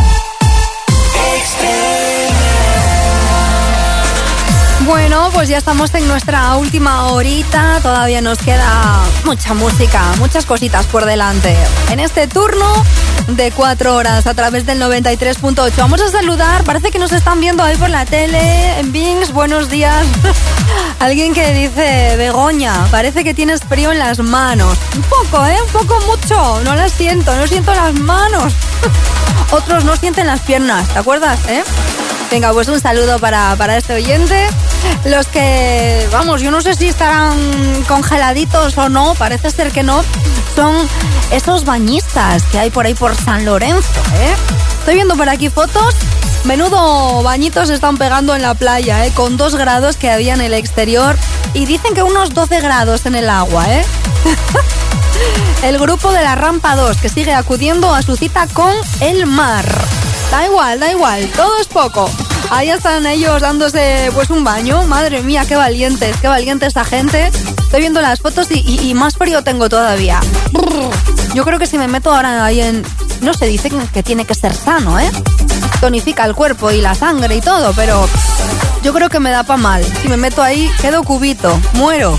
Bueno, pues ya estamos en nuestra última horita. Todavía nos queda mucha música, muchas cositas por delante. En este turno de cuatro horas a través del noventa y tres punto ocho. Vamos a saludar, parece que nos están viendo ahí por la tele, en Bings, buenos días. Alguien que dice, Begoña, parece que tienes frío en las manos. Un poco, ¿eh? Un poco mucho. No las siento, no siento las manos. Otros no sienten las piernas, ¿te acuerdas, eh? Venga, pues un saludo para, para este oyente. Los que, vamos, yo no sé si estarán congeladitos o no, parece ser que no, son esos bañistas que hay por ahí por San Lorenzo, ¿eh? Estoy viendo por aquí fotos, menudo bañitos se están pegando en la playa, ¿eh? Con dos grados que había en el exterior y dicen que unos doce grados en el agua, ¿eh? El grupo de la Rampa dos que sigue acudiendo a su cita con el mar. Da igual, da igual, todo es poco. Ahí están ellos dándose pues un baño. Madre mía, qué valientes, qué valiente esta gente. Estoy viendo las fotos y, y, y más frío tengo todavía. Yo creo que si me meto ahora ahí en... No se dice que tiene que ser sano, ¿eh? Tonifica el cuerpo y la sangre y todo, pero yo creo que me da pa' mal. Si me meto ahí, quedo cubito, muero.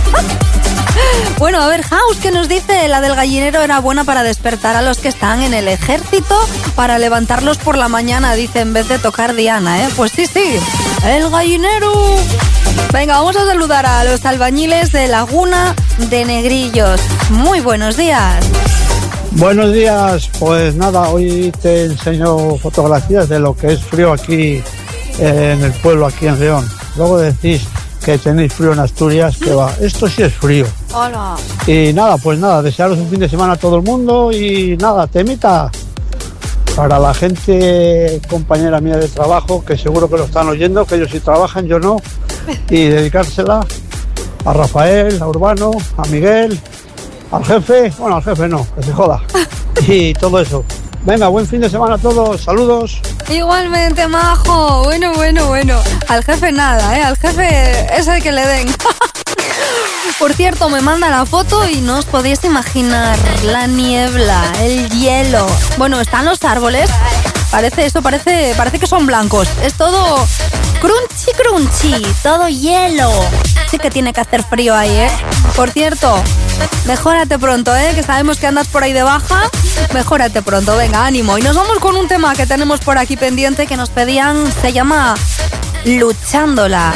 Bueno, a ver, House, ¿qué nos dice? La del gallinero era buena para despertar a los que están en el ejército, para levantarlos por la mañana, dice, en vez de tocar Diana, ¿eh? Pues sí, sí, el gallinero. Venga, vamos a saludar a los albañiles de Laguna de Negrillos. Muy buenos días. Buenos días, pues nada, hoy te enseño fotografías de lo que es frío aquí eh, en el pueblo, aquí en León. Luego decís que tenéis frío en Asturias, que va, esto sí es frío. Hola. Y nada, pues nada, desearos un fin de semana a todo el mundo y nada, temita para la gente, compañera mía de trabajo, que seguro que lo están oyendo, que ellos sí trabajan, yo no, y dedicársela a Rafael, a Urbano, a Miguel, al jefe, bueno, al jefe no, que se joda, y todo eso. Venga, buen fin de semana a todos, saludos. Igualmente, majo. Bueno, bueno, bueno. Al jefe nada, ¿eh? Al jefe es el que le den. Por cierto, me manda la foto y no os podéis imaginar la niebla, el hielo. Bueno, están los árboles. Parece eso, parece, parece que son blancos. Es todo crunchy, crunchy, todo hielo. Sí que tiene que hacer frío ahí, ¿eh? Por cierto, mejórate pronto, ¿eh? Que sabemos que andas por ahí de baja. Mejórate pronto, venga, ánimo. Y nos vamos con un tema que tenemos por aquí pendiente que nos pedían. Se llama Luchándola.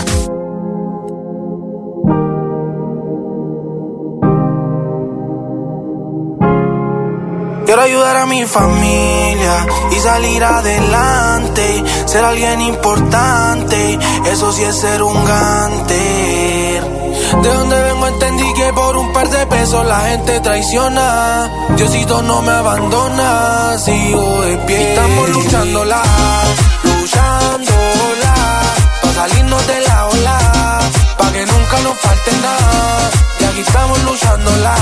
Quiero ayudar a mi familia y salir adelante, ser alguien importante, eso sí es ser un gánter. De donde vengo entendí que por un par de pesos la gente traiciona. Diosito no me abandona, sigo de pie. Estamos luchándola, luchándola, pa' salirnos de la ola, pa' que nunca nos falte nada. Y aquí estamos luchándola,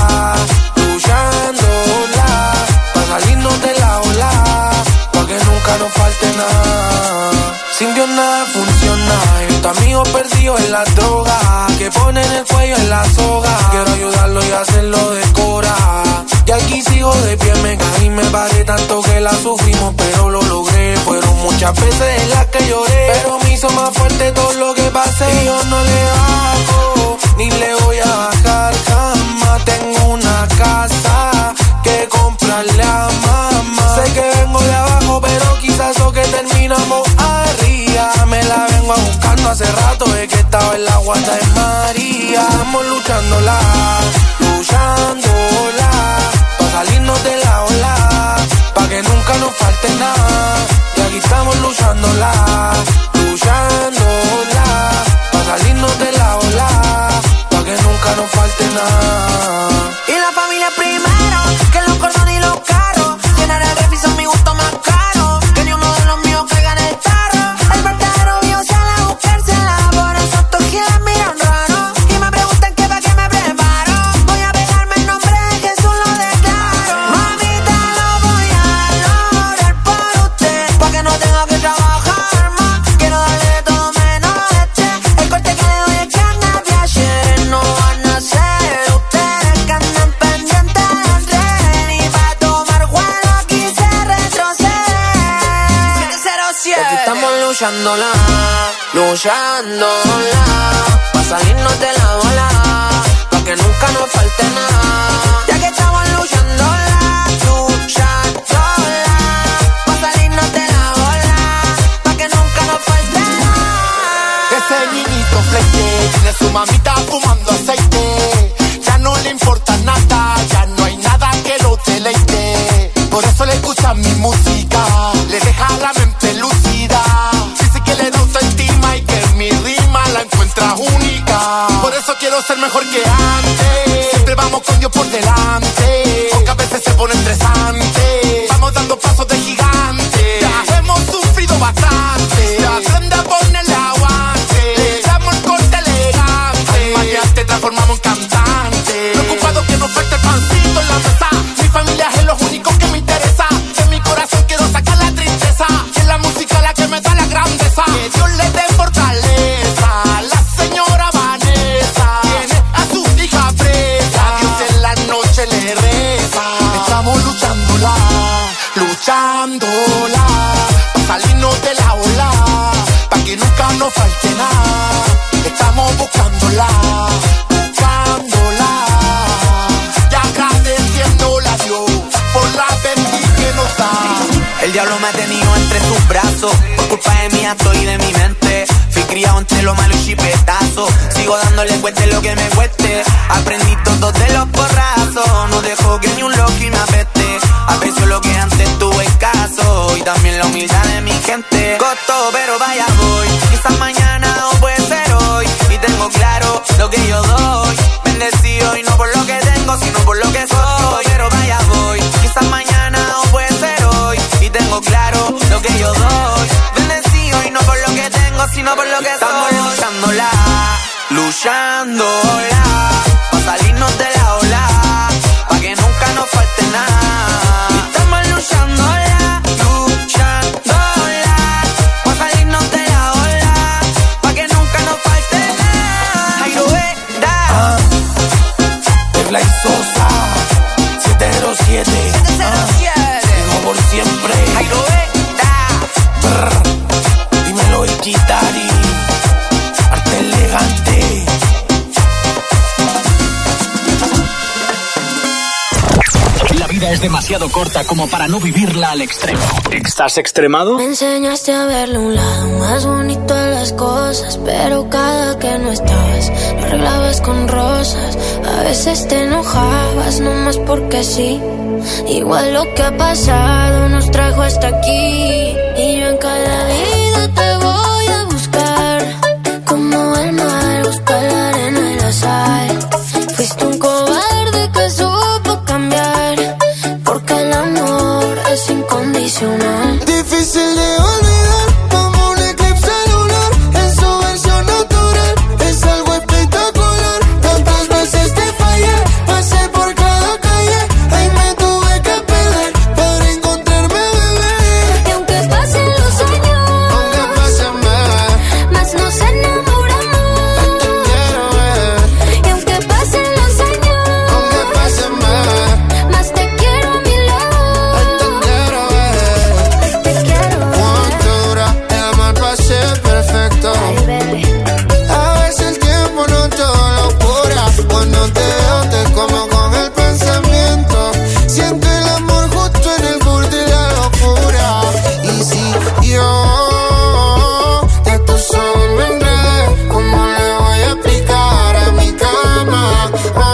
luchándola, pa' salirnos de la ola, pa' que nunca nos falte nada. Sin Dios nada funciona, y tu amigo perdido en la droga, que ponen el cuello en la soga. Quiero ayudarlo y hacerlo de cora. Y aquí sigo de pie, me caí, me paré tanto que la sufrimos, pero lo logré. Fueron muchas veces en las que lloré, pero me hizo más fuerte todo lo que pasé. Y yo no le bajo, ni le voy a bajar jamás. Tengo una casa que comprarle a mamá. Sé que vengo de abajo, pero quizás o que terminamos arriba. Me la vengo buscando hace rato, es que estaba en la guarda de María. Estamos luchándola, luchándola, pa' salirnos de la ola, pa' que nunca nos falte nada. Y aquí estamos luchándola, luchándola, pa' salirnos de la ola, pa' que nunca nos falte nada. Y la familia primero, que los cordones y los carros, llenar el refri son mi gusto más caro, que ni uno de los míos caiga en el tarro. El verdadero mío sale a buscársela, por eso estos giles miran raro y me preguntan que pa' qué me preparo. Voy a pegarme el nombre de Jesús, lo declaro. Mamita, lo voy a lograr por usted, pa' que no tenga que trabajar más. Quiero darle de todo menos este. El corte que le doy es que nadie ayer no van a ser ustedes que andan pendientes del tren y pa' tomar vuelo aquí se retrocede. siete cero siete. Aquí estamos luchándola, luchándola, pa' salirnos de la ola, pa' que nunca nos falte nada. Ya que estamos luchándola, luchándola, pa' salirnos de la ola, pa' que nunca nos falte nada. Ese niñito fleque tiene su mamita fumando aceite. Ya no le importa nada, ya no hay nada que lo deleite. Por eso le escucha mi música, le deja la mente lúcida. Dice que le da autoestima y que mi rima la encuentra única. Por eso quiero ser mejor que antes. Siempre vamos con Dios por delante, aunque a veces se pone estresante. Vamos dando pasos de gigante, ya hemos sufrido bastante. Se aprende a ponerle aguante, le echamos el corte elegante. Mañana te transformamos en cantante. Preocupado que no falte el pancito en la mesa. Mi familia es lo único que me interesa. De mi corazón quiero sacar la tristeza, y es la música la que me da la grandeza. Que Dios le dé fortaleza. La señora Vanessa tiene a su hija presa. Dios en la noche le reza. Estamos luchándola, luchándola, pa' salirnos de la ola, pa' que nunca nos falte nada. Estamos buscándola, buscándola, de mía, estoy de mi mente. Fui criado entre lo malo y chipetazo. Sigo dándole cueste lo que me cueste. Aprendí todo de los porrazos. No dejo que ni un loqui me apeste. Aprecio lo que antes tuve escaso. Y también la humildad de mi gente. Costó, pero vaya voy. Quizás mañana o puede ser hoy. Y tengo claro lo que yo doy. Bendecido y no por lo que tengo, sino por lo que soy. Pero vaya voy. Quizás mañana o puede ser hoy. Y tengo claro lo que yo doy. Bendecido y no por lo que tengo, sino por lo que soy. Estamos luchándola, luchándola, pa' salirnos de la ola, pa' que nunca nos falte nada. Estamos luchándola, luchándola, pa' salirnos de la ola, pa' que nunca nos falte nada. Ay, Rueda. Ah, de Blay Sosa, siete cero siete. Digo por siempre. Ay, Rueda. Brr, dímelo el Gitari. Arte elegante. La vida es demasiado corta como para no vivirla al extremo. ¿Estás extremado? Me enseñaste a verle un lado más bonito a las cosas, pero cada que no estabas lo arreglabas con rosas. A veces te enojabas nomás porque sí. Igual lo que ha pasado nos trajo hasta aquí. Y yo en cada vida te voy a buscar, como el mar busca la arena y la sal. Fuiste un cobarde que supo cambiar, porque el amor es incondicional. Difícil de olvidar, como un eclipse lunar, en su versión natural, es algo espectacular. Tantas veces te fallé, pasé por cada calle, ahí me tuve que perder para encontrarme, bebé. Y aunque pasen los años, aunque pasen más, más nos enamoramos. te quiero ver. Y aunque pasen los años, Aunque pasen más, más te quiero a mi lado. te quiero ver. Te quiero ver. ¿Cuánto dura el amor para ser perfecto? Ay, bebé. A veces el tiempo no todo lo cura. Cuando te veo te como con el pensamiento. Siento el amor justo en el borde de la locura. Y si yo de tus ojos me enredé, ¿cómo le voy a explicar a mi cama?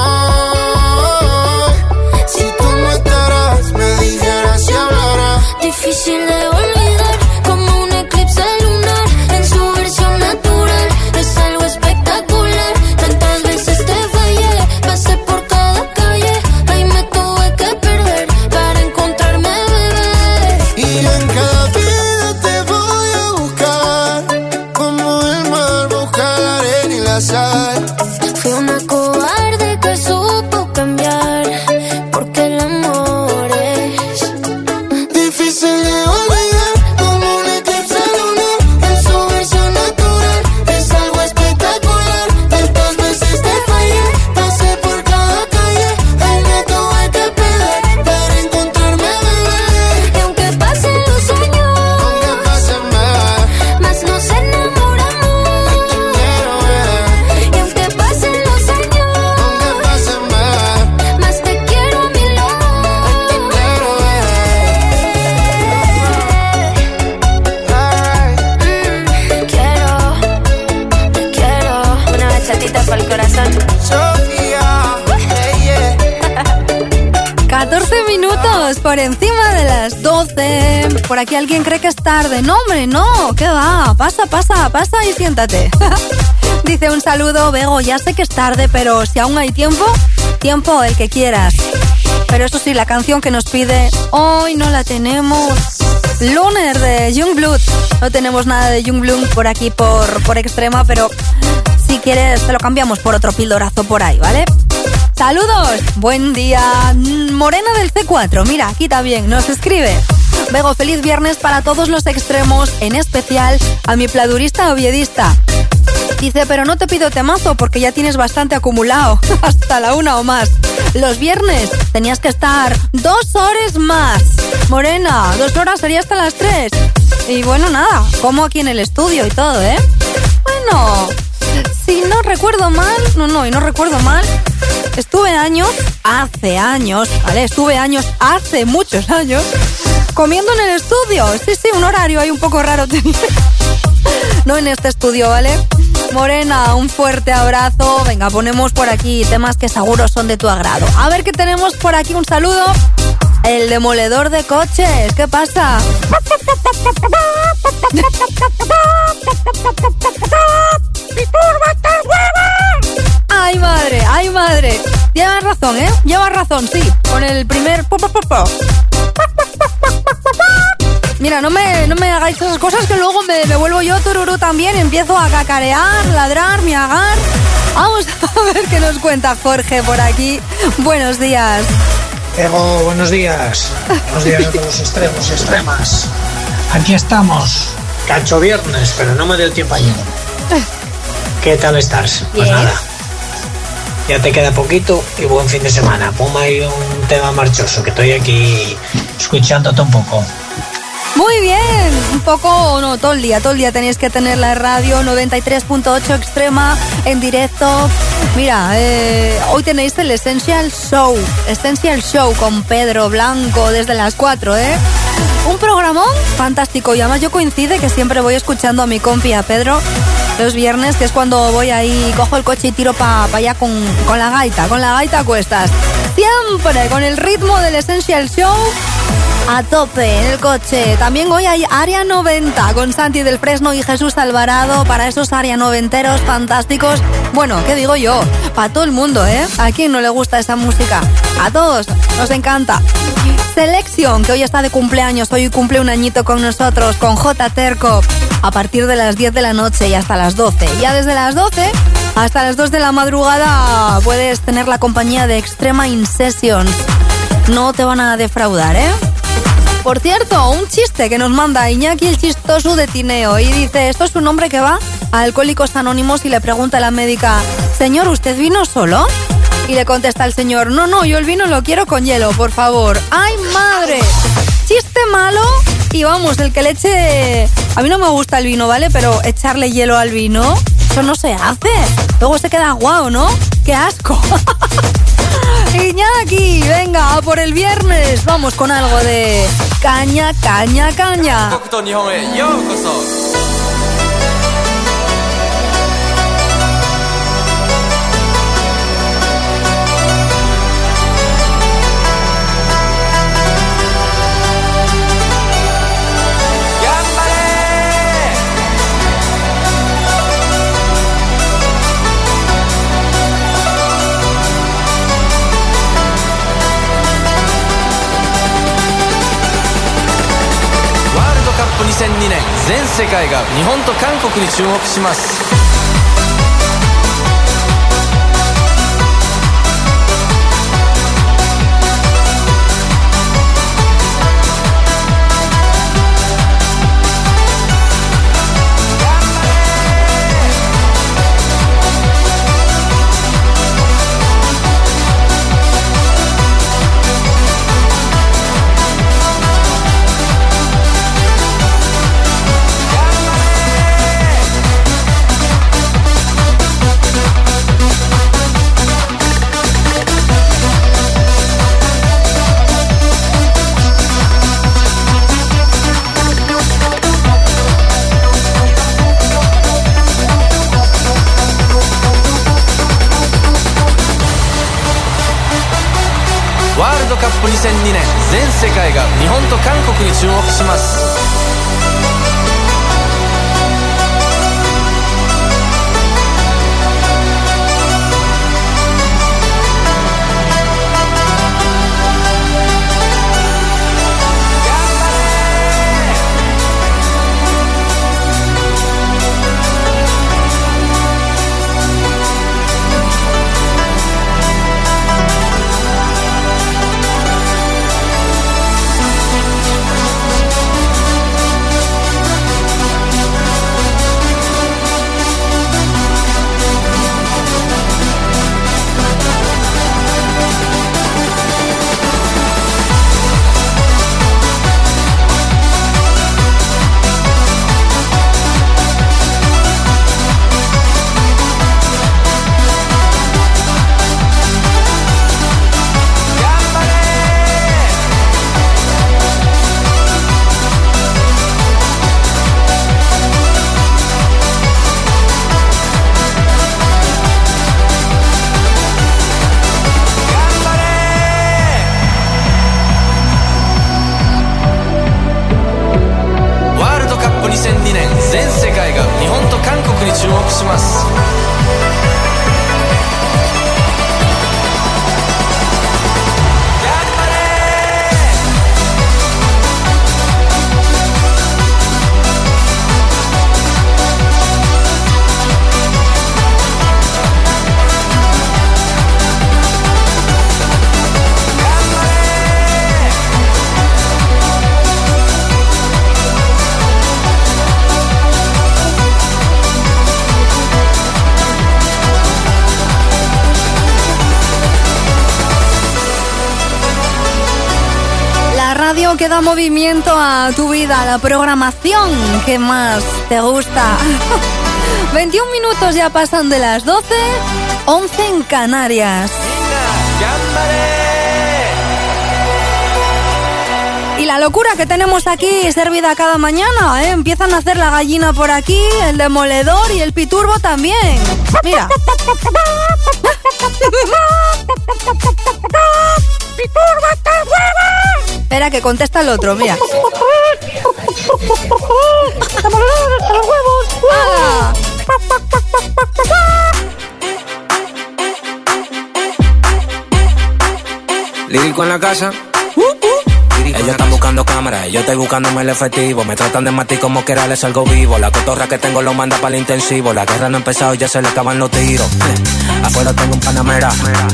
Ay, si tú no estarás, me dijeras y hablarás. Difícil de olvidar, como un eclipse lunar, en su versión natural, es algo espectacular. Tantas veces te fallé, pasé por cada calle, ahí me tuve que perder para encontrarme, bebé. Y en cada vida te voy a buscar, como el mar busca la arena y la sal. Fui una cobarde que supo cambiar, porque el amor es Difícil de olvidar, como un eclipse lunar, en su versión natural, es algo espectacular. Tantas veces te fallé, pasé por cada calle, ahí me tuve que perder para encontrarme, bebé. Y aunque pasen los años, Aunque pasen más, más nos enamoramos. te quiero ver. Y aunque pasen los años, Aunque pasen más, más te quiero a mi lado. te quiero ver. Alright. Te quiero, te quiero. Una bachatita para el corazón. Sofía, yeah, yeah. catorce minutos por encima de las doce. Por aquí alguien cree que es tarde. No, hombre, no. ¿Qué va? Pasa, pasa, pasa y siéntate. Dice un saludo, Bego. Ya sé que es tarde, pero si aún hay tiempo, tiempo el que quieras. Pero eso sí, la canción que nos pide hoy no la tenemos. Lunar de Youngblood. No tenemos nada de Youngblood por aquí, por, por Extrema, pero si quieres te lo cambiamos por otro pildorazo por ahí, ¿vale? Saludos, buen día. Morena del C cuatro, mira, aquí también nos escribe. Bego, feliz viernes para todos los extremos, en especial a mi pladurista oviedista. Dice, pero no te pido temazo porque ya tienes bastante acumulado, hasta la una o más. Los viernes tenías que estar dos horas más. Morena, dos horas sería hasta las tres. Y bueno, nada, como aquí en el estudio y todo, ¿eh? Bueno, si no recuerdo mal, no, no, y no recuerdo mal, estuve años, hace años, ¿vale? Estuve años, hace muchos años, comiendo en el estudio. Sí, sí, un horario ahí un poco raro tenía. no en este estudio, ¿vale? Morena, un fuerte abrazo. Venga, ponemos por aquí temas que seguro son de tu agrado. A ver qué tenemos por aquí, un saludo. El demoledor de coches, ¿qué pasa? ¡Ay, madre! ¡Ay, madre! Llevas razón, ¿eh? Llevas razón, sí. Con el primer... Mira, no me, no me hagáis esas cosas que luego me, me vuelvo yo tururú también. Empiezo a cacarear, ladrar, miagar. Vamos a ver qué nos cuenta Jorge por aquí. Buenos días. Ego, buenos días. Buenos días a todos los extremos y extremas. Aquí estamos. Cacho viernes, pero no me dio tiempo ayer. ¿Qué tal estás? Pues Bien. nada. Ya te queda poquito y buen fin de semana. Ponme ahí un tema marchoso, que estoy aquí escuchándote un poco. Muy bien, un poco, no, todo el día, todo el día tenéis que tener la radio noventa y tres punto ocho Extrema en directo. Mira, eh, hoy tenéis el Essential Show, Essential Show con Pedro Blanco desde las cuatro, ¿eh? Un programón fantástico y además yo coincide que siempre voy escuchando a mi compi, a Pedro, los viernes, que es cuando voy ahí, cojo el coche y tiro para pa allá con, con la gaita, con la gaita a cuestas. Siempre con el ritmo del Essential Show. A tope en el coche. También hoy hay Área noventa con Santi del Fresno y Jesús Alvarado para esos área noventeros fantásticos. Bueno, ¿qué digo yo? Para todo el mundo, ¿eh? ¿A quién no le gusta esa música? A todos, nos encanta. Selección, que hoy está de cumpleaños, hoy cumple un añito con nosotros, con J. Terco, a partir de las diez de la noche y hasta las doce. Ya desde las doce hasta las dos de la madrugada puedes tener la compañía de Extrema In Sessions. No te van a defraudar, ¿eh? Por cierto, un chiste que nos manda Iñaki el Chistoso de Tineo y dice, esto es un hombre que va a Alcohólicos Anónimos y le pregunta a la médica, señor, ¿usted vino solo? Y le contesta el señor, no, no, yo el vino lo quiero con hielo, por favor. ¡Ay, madre! Chiste malo y vamos, el que le eche... A mí no me gusta el vino, ¿vale? Pero echarle hielo al vino, eso no se hace. Luego se queda guau, ¿no? ¡Qué asco! Iñaki, venga, a por el viernes. Vamos con algo de caña, caña, caña. にせんにねん全世界が日本と韓国に注目します。ワールドカップにせんにねん全世界が日本と韓国に注目します。 します。 Radio que da movimiento a tu vida, la programación que más te gusta. veintiún minutos ya pasan de las doce, once en Canarias. Y la locura que tenemos aquí servida cada mañana, ¿eh? Empiezan a hacer la gallina por aquí, el demoledor y el piturbo también. Mira. ¡Piturbo hasta el huevo! Espera, que contesta el otro, mira. ¡Ah! Lírico en la casa. Ellos están buscando cámaras, yo estoy buscándome el efectivo. Me tratan de matar como que era les salgo vivo. La cotorra que tengo lo manda para el intensivo. La guerra no ha empezado y ya se le acaban los tiros. Eh, afuera tengo un panamera.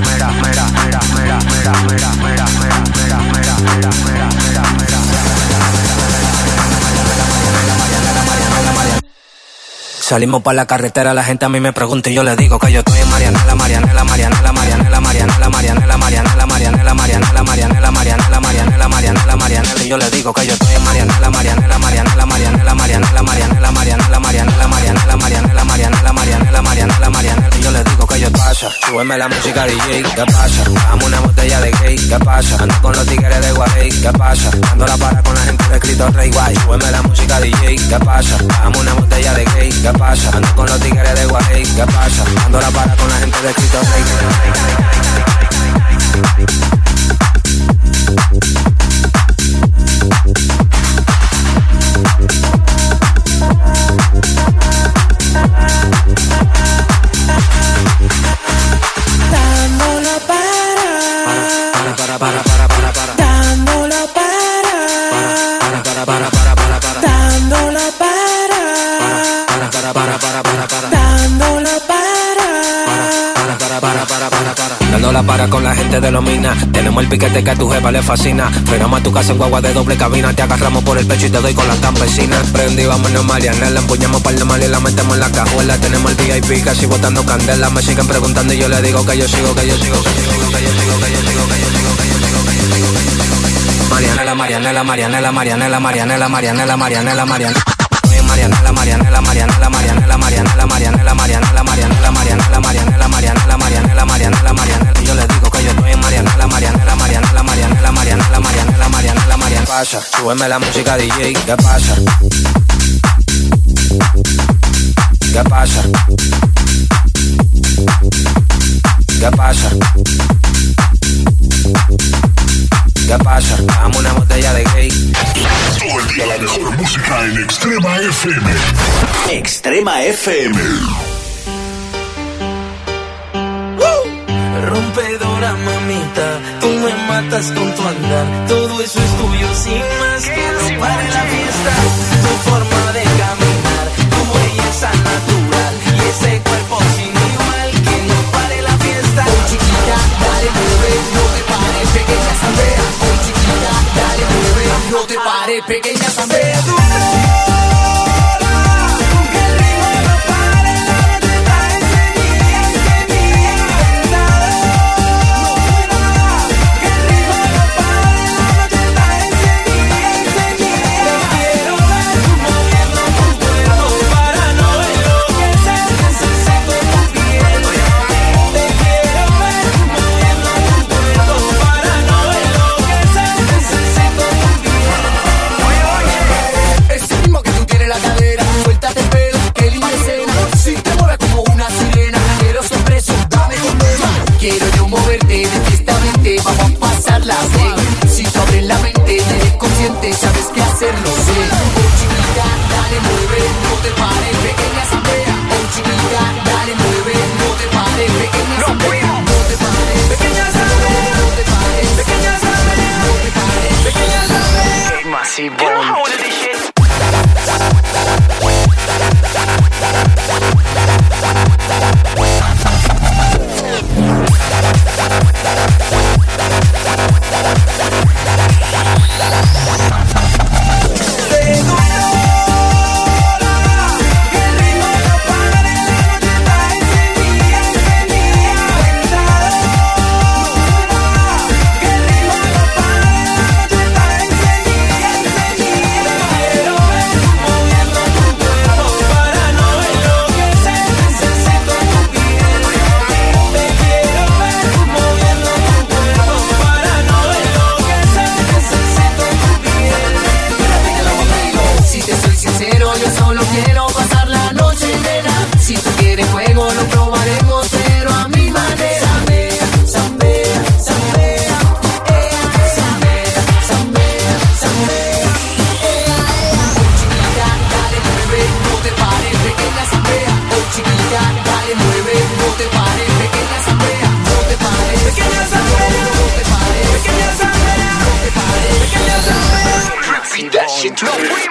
Salimos para la carretera, la gente a mí me pregunta y yo le digo que yo estoy en Marianela, Marianela, Marianela, Marianela, Marianela, Marianela, Marianela, Marianela, Marianela, Marianela, Marianela, Marianela, Marianela, Marianela, y yo le digo que yo estoy en Marianela, Marianela, Marianela, Marianela, Marianela, Marianela, Marianela, Marianela, Marianela, Marianela, Marianela, Marianela, Marianela, Marianela, y yo le digo que yo pasa, súbeme la música D J, ¿qué pasa? Dame una botella de gay, ¿qué pasa? Ando con los tigres de Guay, ¿qué pasa? Ando la para con la gente de escrito Rey Guay, súbeme la música D J, ¿qué pasa? Dame una botella de gay, ¿qué pasa? Ando con los tigres de Guay, ¿qué pasa? Ando la para con la gente de escrito Rey. Dándolo para, para, para, para, para, para, para. Dándolo para, para, para, para, para, para, para. Dándolo para, para, para, para, para, para. Dándolo para, para, para, para, para, para. Dando la para con la gente de los minas. Tenemos el piquete que a tu jefa le fascina. Frenamos a tu casa en guagua de doble cabina. Te agarramos por el pecho y te doy con las campesinas. Prendí, vámonos Marianela. Empuñamos par de mal y la metemos en la cajuela. Tenemos el V I P casi botando candela. Me siguen preguntando y yo le digo que yo sigo, que yo sigo, que yo sigo, que yo sigo, que yo sigo, que yo sigo, que yo sigo, que yo sigo, que yo sigo. Marianela, Marianela, Marianela, Marianela, Marianela, Marianela, Marianela, Marianela. Marianela, Marianela, Marianela, Marianela, Marianela, Marianela, Marianela, Marianela, Marianela, Marianela, Marianela, Marianela, Marianela, Marianela, y yo le digo que yo estoy en Marianela, Marianela, Marianela, Marianela, Marianela, Marianela, Marianela, Marianela, pasa, súbeme la música D J, ¿qué pasa? ¿Qué pasa? ¿Qué pasa? ¿Qué pasa? Dame una botella de gay. Todo el día la mejor música en Extrema F M. Extrema F M. rompedora, mamita, tú me matas con tu andar. Todo eso es tuyo sin más, que no pare la fiesta. Tu forma de caminar, tu belleza natural y ese cuerpo sin igual, que no pare la fiesta. Oh, chiquita, dale, mueve, no te pares, pequeña zambea. Oh, chiquita, dale, mueve, no te pares, pequeña zambea. Quiero dar hecho.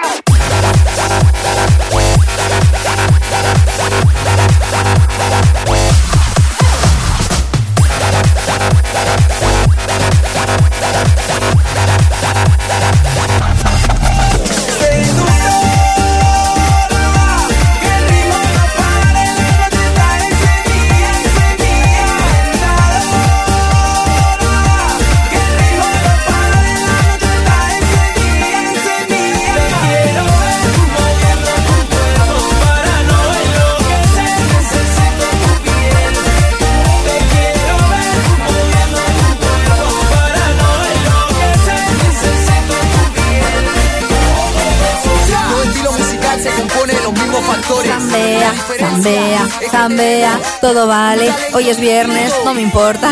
Zambea, zambea, zambea, todo vale. Hoy es viernes, no me importa.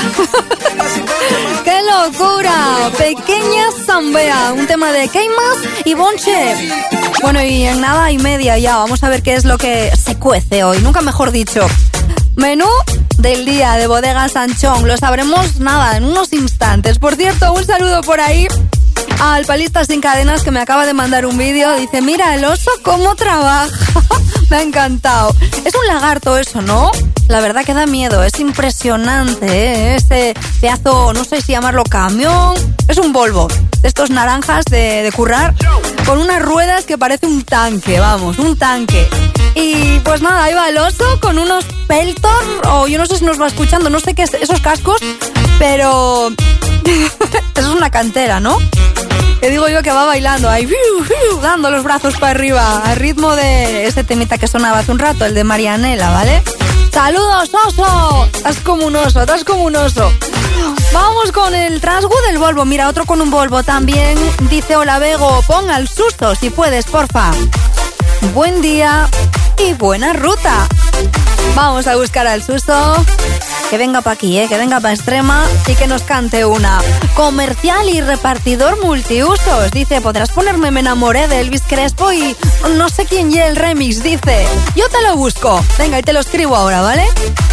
¡Qué locura! Pequeña zambea, un tema de Keimas y Bonche. Bueno, y en nada y media ya, vamos a ver qué es lo que se cuece hoy, nunca mejor dicho. Menú del día de Bodega Sanchón, lo sabremos nada, en unos instantes. Por cierto, un saludo por ahí al Palista Sin Cadenas que me acaba de mandar un vídeo. Dice, mira el oso cómo trabaja. Me ha encantado. Es un lagarto eso, ¿no? La verdad que da miedo, es impresionante, ¿eh? Ese pedazo, no sé si llamarlo camión. Es un Volvo, de estos naranjas de, de currar, con unas ruedas que parece un tanque, vamos, un tanque. Y pues nada, ahí va el oso con unos Peltor, o yo no sé si nos va escuchando, no sé qué es esos cascos, pero eso es una cantera, ¿no? Te digo yo que va bailando ahí, fiu, fiu, dando los brazos para arriba, al ritmo de ese temita que sonaba hace un rato, el de Marianela, ¿vale? ¡Saludos, oso! Estás como un oso, estás como un oso. Vamos con el trasgu del Volvo. Mira, otro con un Volvo también. Dice, hola, Bego, ponga el susto si puedes, porfa. Buen día y buena ruta. Vamos a buscar al susto. Que venga para aquí, ¿eh? Que venga para Extrema y que nos cante una. Comercial y repartidor multiusos. Dice, podrás ponerme Me enamoré de Elvis Crespo y no sé quién lleve el remix. Dice, yo te lo busco. Venga, y te lo escribo ahora, ¿vale?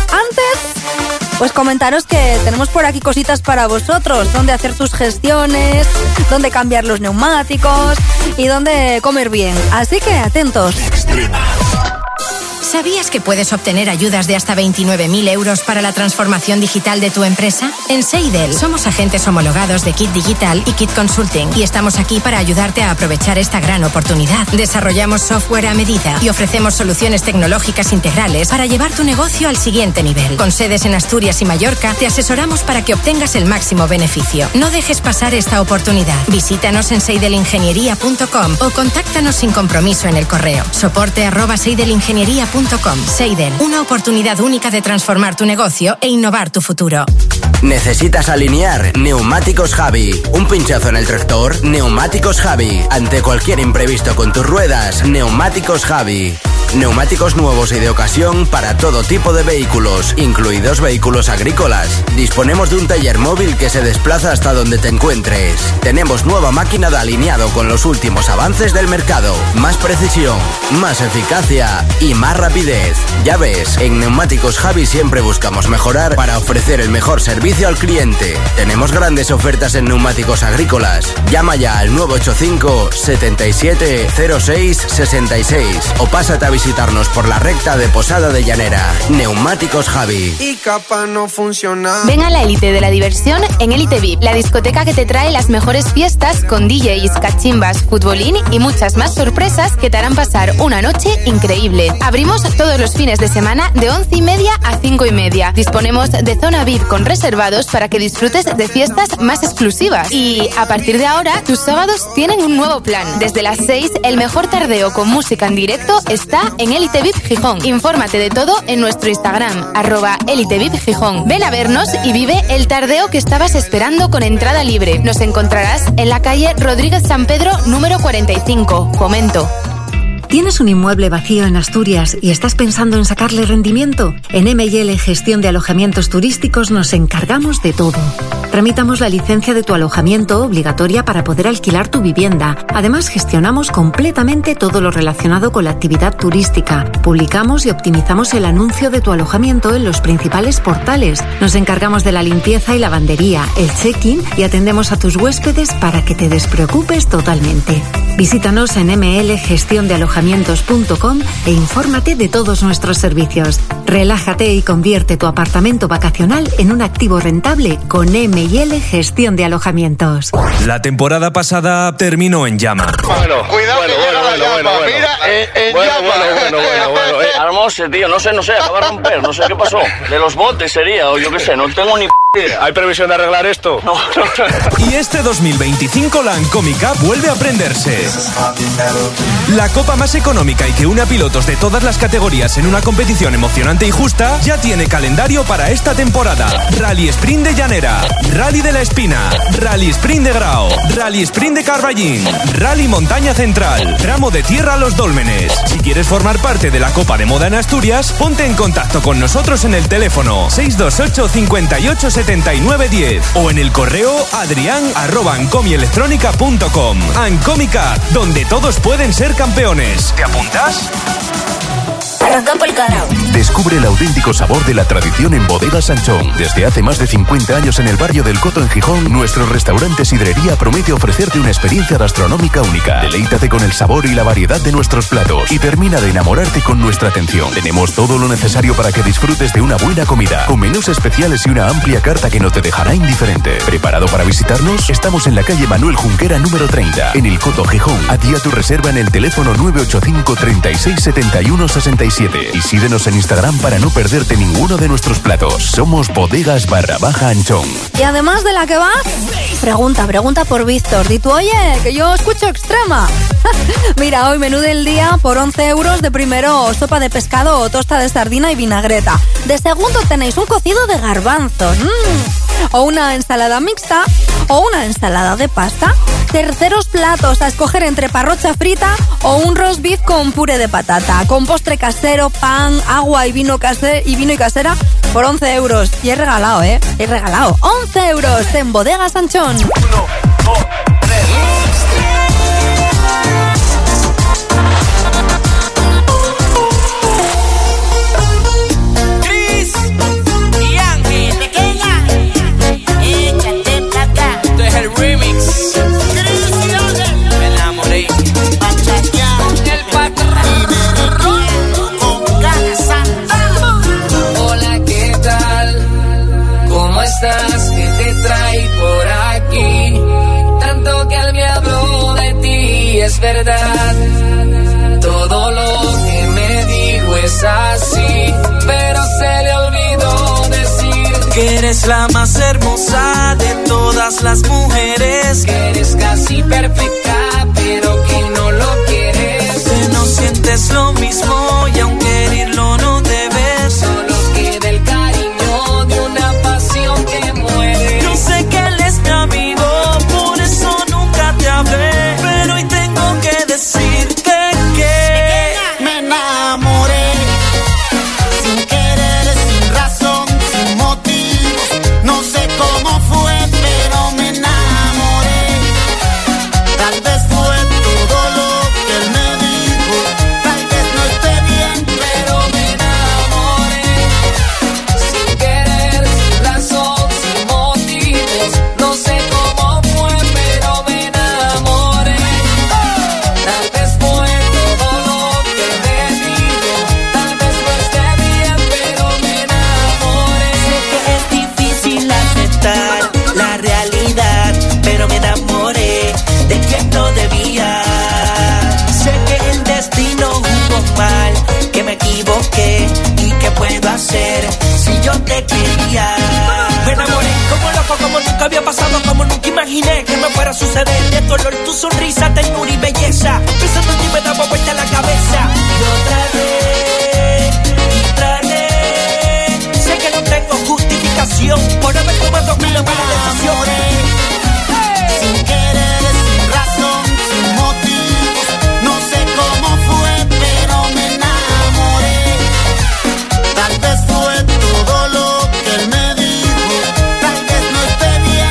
Antes, pues comentaros que tenemos por aquí cositas para vosotros. Dónde hacer tus gestiones, dónde cambiar los neumáticos y dónde comer bien. Así que atentos. Extrema. ¿Sabías que puedes obtener ayudas de hasta veintinueve mil euros para la transformación digital de tu empresa? En Seidel somos agentes homologados de Kit Digital y Kit Consulting y estamos aquí para ayudarte a aprovechar esta gran oportunidad. Desarrollamos software a medida y ofrecemos soluciones tecnológicas integrales para llevar tu negocio al siguiente nivel. Con sedes en Asturias y Mallorca, te asesoramos para que obtengas el máximo beneficio. No dejes pasar esta oportunidad. Visítanos en seidelingeniería punto com o contáctanos sin compromiso en el correo soporte arroba seidelingeniería punto com. Seidel, una oportunidad única de transformar tu negocio e innovar tu futuro. ¿Necesitas alinear? Neumáticos Javi. ¿Un pinchazo en el tractor? Neumáticos Javi. Ante cualquier imprevisto con tus ruedas, Neumáticos Javi. Neumáticos nuevos y de ocasión para todo tipo de vehículos, incluidos vehículos agrícolas. Disponemos de un taller móvil que se desplaza hasta donde te encuentres. Tenemos nueva máquina de alineado con los últimos avances del mercado. Más precisión, más eficacia y más rapidez. Ya ves, en Neumáticos Javi siempre buscamos mejorar para ofrecer el mejor servicio al cliente. Tenemos grandes ofertas en neumáticos agrícolas. Llama ya al nueve ocho cinco, setenta y siete, cero seis, sesenta y seis o pásate a visitarnos por la recta de Posada de Llanera. Neumáticos Javi. Y capaz no funciona. Ven a la élite de la diversión en Elite V I P, la discoteca que te trae las mejores fiestas con D Js, cachimbas, futbolín y muchas más sorpresas que te harán pasar una noche increíble. Abrimos todos los fines de semana de once y media a cinco y media. Disponemos de zona V I P con reservados para que disfrutes de fiestas más exclusivas. Y a partir de ahora, tus sábados tienen un nuevo plan. Desde las seis, el mejor tardeo con música en directo está en Elite V I P Gijón. Infórmate de todo en nuestro Instagram, arroba Elite V I P Gijón. Ven a vernos y vive el tardeo que estabas esperando con entrada libre. Nos encontrarás en la calle Rodríguez San Pedro, número cuarenta y cinco, Fomento. ¿Tienes un inmueble vacío en Asturias y estás pensando en sacarle rendimiento? En M y L Gestión de Alojamientos Turísticos nos encargamos de todo. Tramitamos la licencia de tu alojamiento obligatoria para poder alquilar tu vivienda. Además, gestionamos completamente todo lo relacionado con la actividad turística. Publicamos y optimizamos el anuncio de tu alojamiento en los principales portales. Nos encargamos de la limpieza y lavandería, el check-in y atendemos a tus huéspedes para que te despreocupes totalmente. Visítanos en m l gestión de alojamientos punto com e infórmate de todos nuestros servicios. Relájate y convierte tu apartamento vacacional en un activo rentable con M L Gestión de Alojamientos. La temporada pasada terminó en llama. Bueno, cuidado, bueno, bueno, bueno, bueno, bueno. Mira, en, en bueno, llama. bueno, bueno, bueno, bueno. Eh, Armose, tío, no sé, no sé, acaba de romper, no sé qué pasó. De los botes sería, o yo qué sé, no tengo ni p*** idea. ¿Hay previsión de arreglar esto? No, no, no. Y este dos mil veinticinco la Ancomi Cup vuelve a prenderse. La copa más económica y que une a pilotos de todas las categorías en una competición emocionante y justa ya tiene calendario para esta temporada. Rally Sprint de Llanera, Rally de la Espina, Rally Sprint de Grao, Rally Sprint de Carballín, Rally Montaña Central, Tramo de Tierra a Los Dólmenes. Si quieres formar parte de la Copa de Moda en Asturias, ponte en contacto con nosotros en el teléfono seis dos ocho, cinco ocho, siete nueve uno cero o en el correo adrián arroba ancomielectrónica punto com. Ancomi Cup, donde todos pueden ser campeones. ¿Te apuntas? Arranca pa'l carajo. Descubre el auténtico sabor de la tradición en Bodega Sanchón. Desde hace más de cincuenta años en el barrio del Coto en Gijón, nuestro restaurante Sidrería promete ofrecerte una experiencia gastronómica única. Deleítate con el sabor y la variedad de nuestros platos y termina de enamorarte con nuestra atención. Tenemos todo lo necesario para que disfrutes de una buena comida, con menús especiales y una amplia carta que no te dejará indiferente. ¿Preparado para visitarnos? Estamos en la calle Manuel Junquera número treinta, en el Coto Gijón. Hazte tu reserva en el teléfono nueve ocho cinco, treinta y seis, setenta y uno, sesenta y siete y síguenos en Instagram para no perderte ninguno de nuestros platos. Somos Bodegas barra baja Anchón. Y además de la que va, pregunta, pregunta por Víctor. Di tú, oye, que yo escucho Extrema. Mira, hoy menú del día por once euros. De primero, sopa de pescado o tosta de sardina y vinagreta. De segundo tenéis un cocido de garbanzos. Mm. O una ensalada mixta o una ensalada de pasta. Terceros platos a escoger entre parrocha frita o un roast beef con puré de patata. Con postre casero, pan, agua y vino, case- y vino y casera por once euros. Y he regalado, ¿eh? He regalado once euros en Bodega Sanchón. Uno, dos, tres. Chris y Ángel. Pequeña, échate para acá. Este es el remix. Chris y Ángel. Me enamoré. El patrón con casa. Hola, ¿qué tal? ¿Cómo estás? ¿Qué te trae por aquí? Tanto que él me habló de ti, es verdad. Todo lo que me dijo es así, pero se le olvidó decir que eres la más hermosa de todas las mujeres, que eres casi perfecta, pero que no lo quieres, que no sientes lo mismo y aunque herirlo no debes, solo queda el cariño de una pasión que muere. Yo sé que él es mi amigo, por eso nunca te hablé, pero hoy tengo que decirte que me enamoré. Sin querer, sin razón, sin motivo. No sé cómo fue, pero me enamoré. Tal vez fue todo lo que él me dijo. Tal vez no esté bien, pero me enamoré. Sin querer, sin razón, sin motivos. No sé cómo fue, pero me enamoré. Tal vez fue todo lo que me dijo. Tal vez no esté bien, pero me enamoré. sé que es difícil aceptar la realidad, pero me enamoré de quien no debía. Sé que el destino jugó mal, que me equivoqué y que puedo hacer si yo te quería. Me enamoré como loco, como nunca había pasado, como nunca imaginé que me fuera a suceder. De dolor, tu sonrisa, ternura y belleza. Pensando en ti me daba vuelta la cabeza. Yo traté y traté. Sé que no tengo justificación por haber tomado una mala decisión. Sin querer, sin razón, sin motivos. No sé cómo fue, pero me enamoré. Tal vez fue todo lo que él me dijo. Tal vez no esté bien,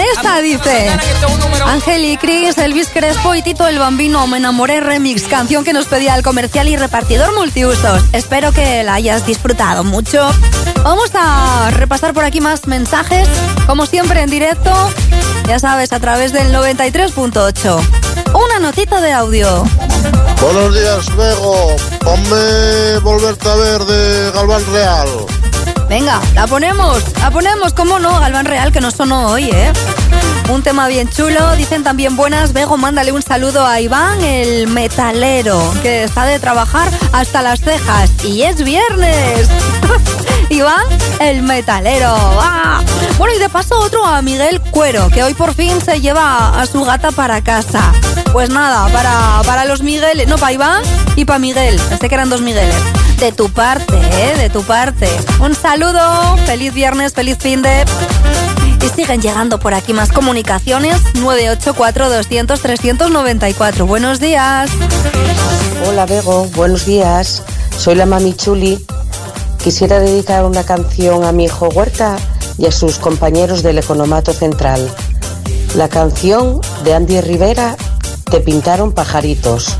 esta, dice Ángel y Cris, Elvis Crespo y Tito el Bambino, Me enamoré remix, canción que nos pedía el comercial y repartidor multiusos. Espero que la hayas disfrutado mucho. Vamos a repasar por aquí más mensajes, como siempre en directo, ya sabes, a través del noventa y tres punto ocho. Una notita de audio. Buenos días, Bego. Ponme Volverte a ver de Galván Real. Venga, la ponemos, la ponemos, ¿cómo no? Galván Real, que no sonó hoy, ¿eh? Un tema bien chulo. Dicen también buenas, Bego, mándale un saludo a Iván, el metalero, que está de trabajar hasta las cejas. Y es viernes. Iván, el metalero. ¡Ah! Bueno, y de paso otro a Miguel Cuero, que hoy por fin se lleva a su gata para casa. Pues nada, para, para los Migueles, no, para Iván y para Miguel. Pensé que eran dos Migueles. De tu parte, ¿eh? De tu parte. Un saludo, feliz viernes, feliz finde. Y siguen llegando por aquí más comunicaciones. nueve ocho cuatro, doscientos, trescientos noventa y cuatro. Buenos días. Hola, Bego, buenos días. Soy la Mami Chuli. Quisiera dedicar una canción a mi hijo Huerta y a sus compañeros del Economato Central. La canción de Andy Rivera, Te pintaron pajaritos.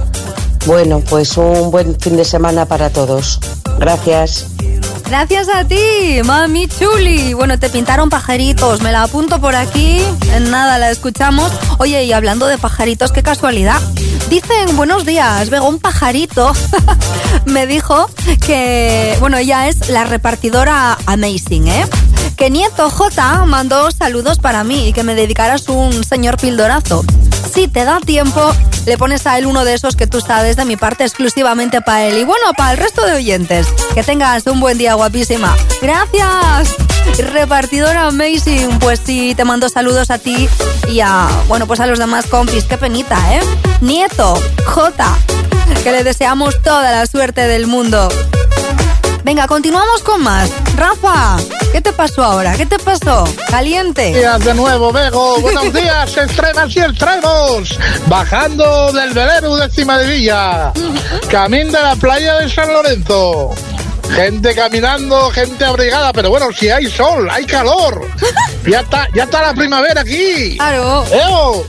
Bueno, pues un buen fin de semana para todos. Gracias. Gracias a ti, Mami Chuli. Bueno, te pintaron pajaritos, me la apunto por aquí. En nada, la escuchamos. Oye, y hablando de pajaritos, qué casualidad. Dicen, buenos días, Bego, un pajarito me dijo que, bueno, ella es la repartidora Amazing, ¿eh? Que Nieto J mandó saludos para mí y que me dedicaras un señor pildorazo. Si te da tiempo, le pones a él uno de esos que tú sabes, de mi parte exclusivamente para él. Y bueno, para el resto de oyentes, que tengas un buen día, guapísima. Gracias, repartidora Amazing. Pues sí, te mando saludos a ti y a, bueno, pues a los demás compis. Qué penita, ¿eh? Nieto J, que le deseamos toda la suerte del mundo. Venga, continuamos con más. Rafa, ¿qué te pasó ahora? ¿Qué te pasó? Caliente. Buenos días de nuevo, Bego. Buenos días, extremas y extremos. Bajando del velero de Cimadevilla. Camino de la playa de San Lorenzo. Gente caminando, gente abrigada, pero bueno, si hay sol, hay calor. Ya está, ya está la primavera aquí. Claro. ¡Eo!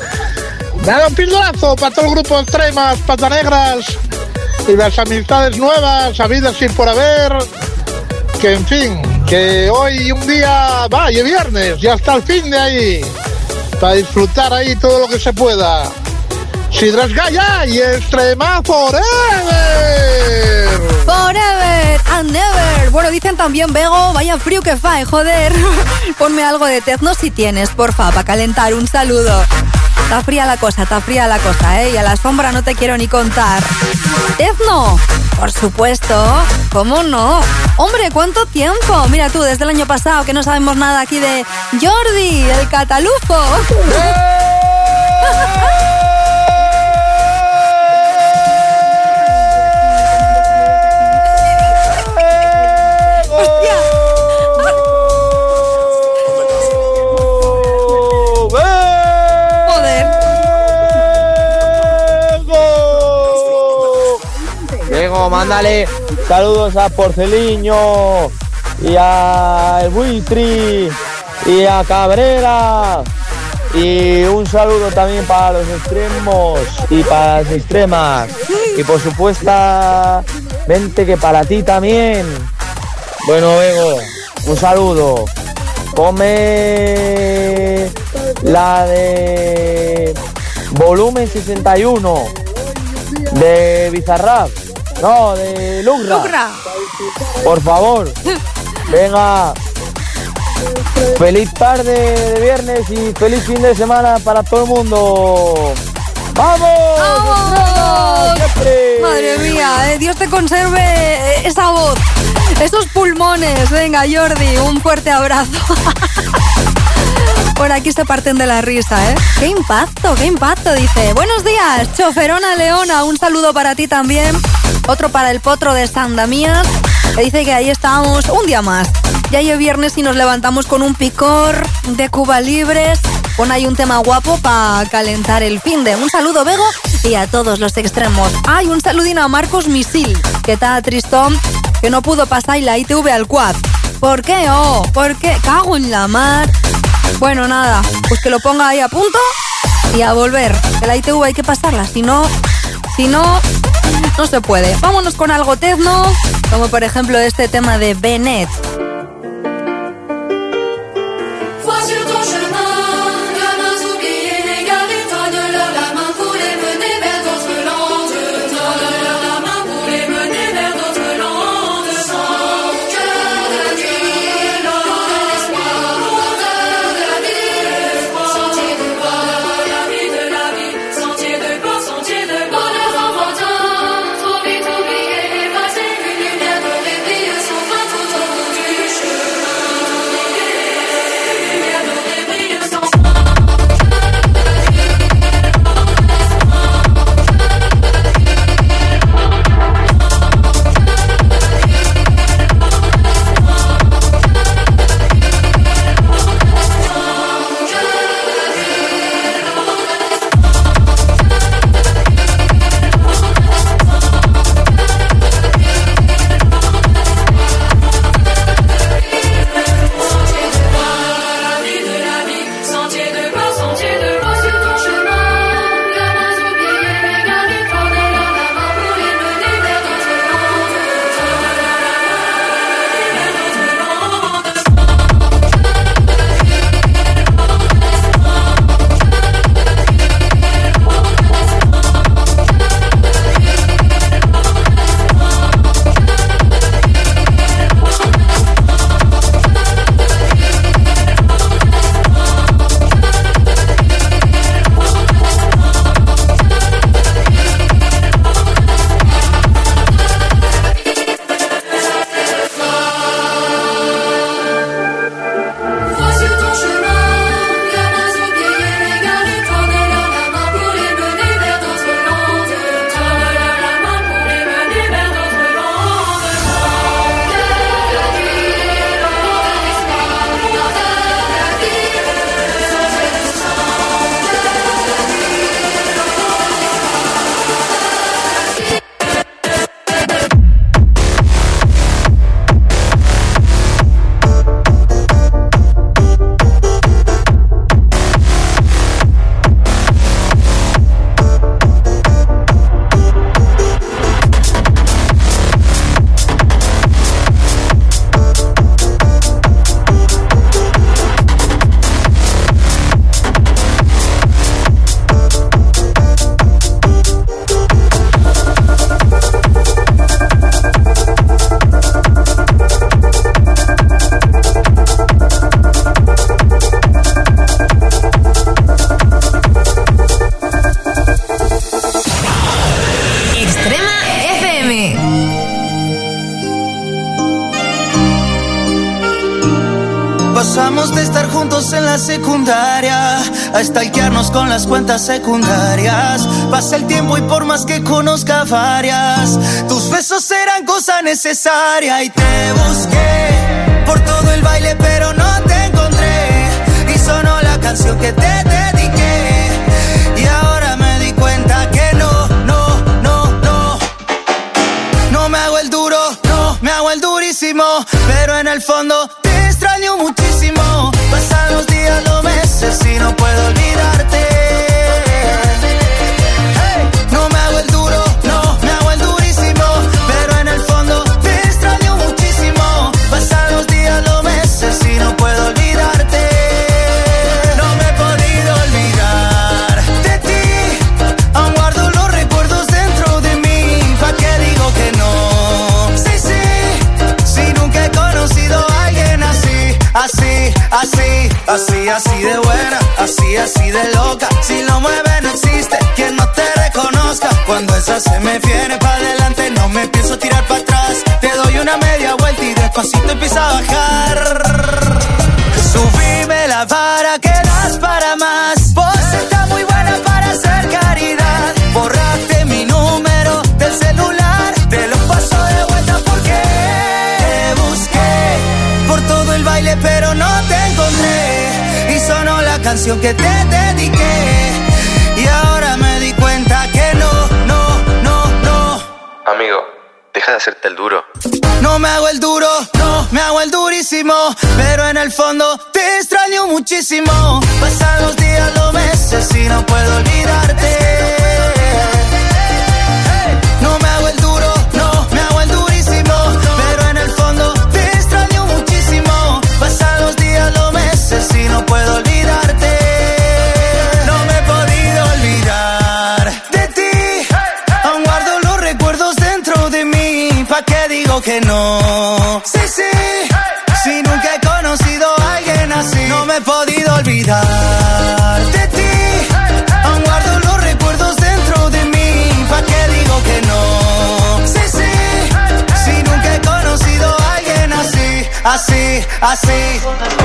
Nada, un pildorazo para todo el grupo Extremas, Patanegras y las amistades nuevas, habidas y por haber. Que en fin, que hoy un día, vaya viernes, ya está el fin de ahí, para disfrutar ahí todo lo que se pueda. Sidras Gaya y Extrema Forever. Forever and never. Bueno, dicen también, Bego, vaya frío que fae, joder. Ponme algo de techno si tienes, porfa, para calentar. Un saludo. Está fría la cosa, está fría la cosa, ¿eh? Y a la sombra no te quiero ni contar. ¿Techno? Por supuesto. ¿Cómo no? Hombre, ¿cuánto tiempo? Mira tú, desde el año pasado que no sabemos nada aquí de Jordi, el catalufo. Mándale saludos a Porceliño y a el Buitri y a Cabrera, y un saludo también para los extremos y para las extremas, y por supuestamente que para ti también. Bueno, Bego, un saludo. Come la de volumen sesenta y uno de Bizarrap. No, de Lugra. Lugra. Por favor. Venga. Feliz tarde de viernes y feliz fin de semana para todo el mundo. ¡Vamos! ¡Vamos! Madre mía, eh, Dios te conserve esa voz, esos pulmones. Venga, Jordi, un fuerte abrazo. Por aquí se parten de la risa, ¿eh? ¡Qué impacto, qué impacto! Dice, buenos días, choferona Leona, un saludo para ti también. Otro para el potro de Sandamías, que dice que ahí estamos un día más. Ya es viernes y nos levantamos con un picor de Cuba Libres. Pon ahí un tema guapo para calentar el finde. Un saludo, Bego, y a todos los extremos. Ay, un saludino a Marcos Misil, que está tristón, que no pudo pasar la I T V al quad. ¿Por qué? Oh, ¿por qué? Cago en la mar. Bueno, nada, pues que lo ponga ahí a punto y a volver. Que la I T V hay que pasarla, si no, si no, no se puede. Vámonos con algo tecno, como por ejemplo este tema de Bennett. Pasamos de estar juntos en la secundaria a stalkearnos con las cuentas secundarias. Pasa el tiempo y por más que conozca varias, tus besos eran cosa necesaria. Y te busqué por todo el baile pero no te encontré. Y sonó la canción que te dediqué. Y ahora me di cuenta que no, no, no, no. No me hago el duro, no me hago el durísimo, pero en el fondo te extraño muchísimo. Pasan los días, los meses y no puedo olvidarte. Hey. No me hago el duro, no me hago el durísimo, pero en el fondo te extraño muchísimo. Pasan los días, los meses y no puedo olvidarte. No me he podido olvidar de ti. Aún guardo los recuerdos dentro de mí. ¿Pa' qué digo que no? Sí, sí, si nunca he conocido a alguien así, así, así, así, así de buena, así, así de loca. Si lo mueve no existe quien no te reconozca. Cuando esa se me viene pa' adelante no me pienso tirar pa' atrás. Te doy una media vuelta y despacito empieza a bajar. Subime la vara que das para más. Vos estás muy buena para hacer caridad. Borraste mi número del celular, te lo paso de vuelta porque te busqué por todo el baile pero no te encontré. Y sonó la canción que te dediqué. Y ahora me di cuenta que no, no, no, no. Amigo, deja de hacerte el duro. No me hago el duro, no me hago el durísimo, pero en el fondo te extraño extraño muchísimo. Pasan los días, los meses y no puedo olvidarte. No me hago el duro, no me hago el durísimo, pero en el fondo te extraño muchísimo. Pasan los días, los meses y no puedo olvidarte. No me he podido olvidar de ti. Aún guardo los recuerdos dentro de mí. ¿Pa' qué digo que no? Sí, sí. Si nunca he conocido a alguien así. No me he podido olvidar de ti. Aún guardo los recuerdos dentro de mí. ¿Pa' qué digo que no? Sí, sí. Si nunca he conocido a alguien así, así, así.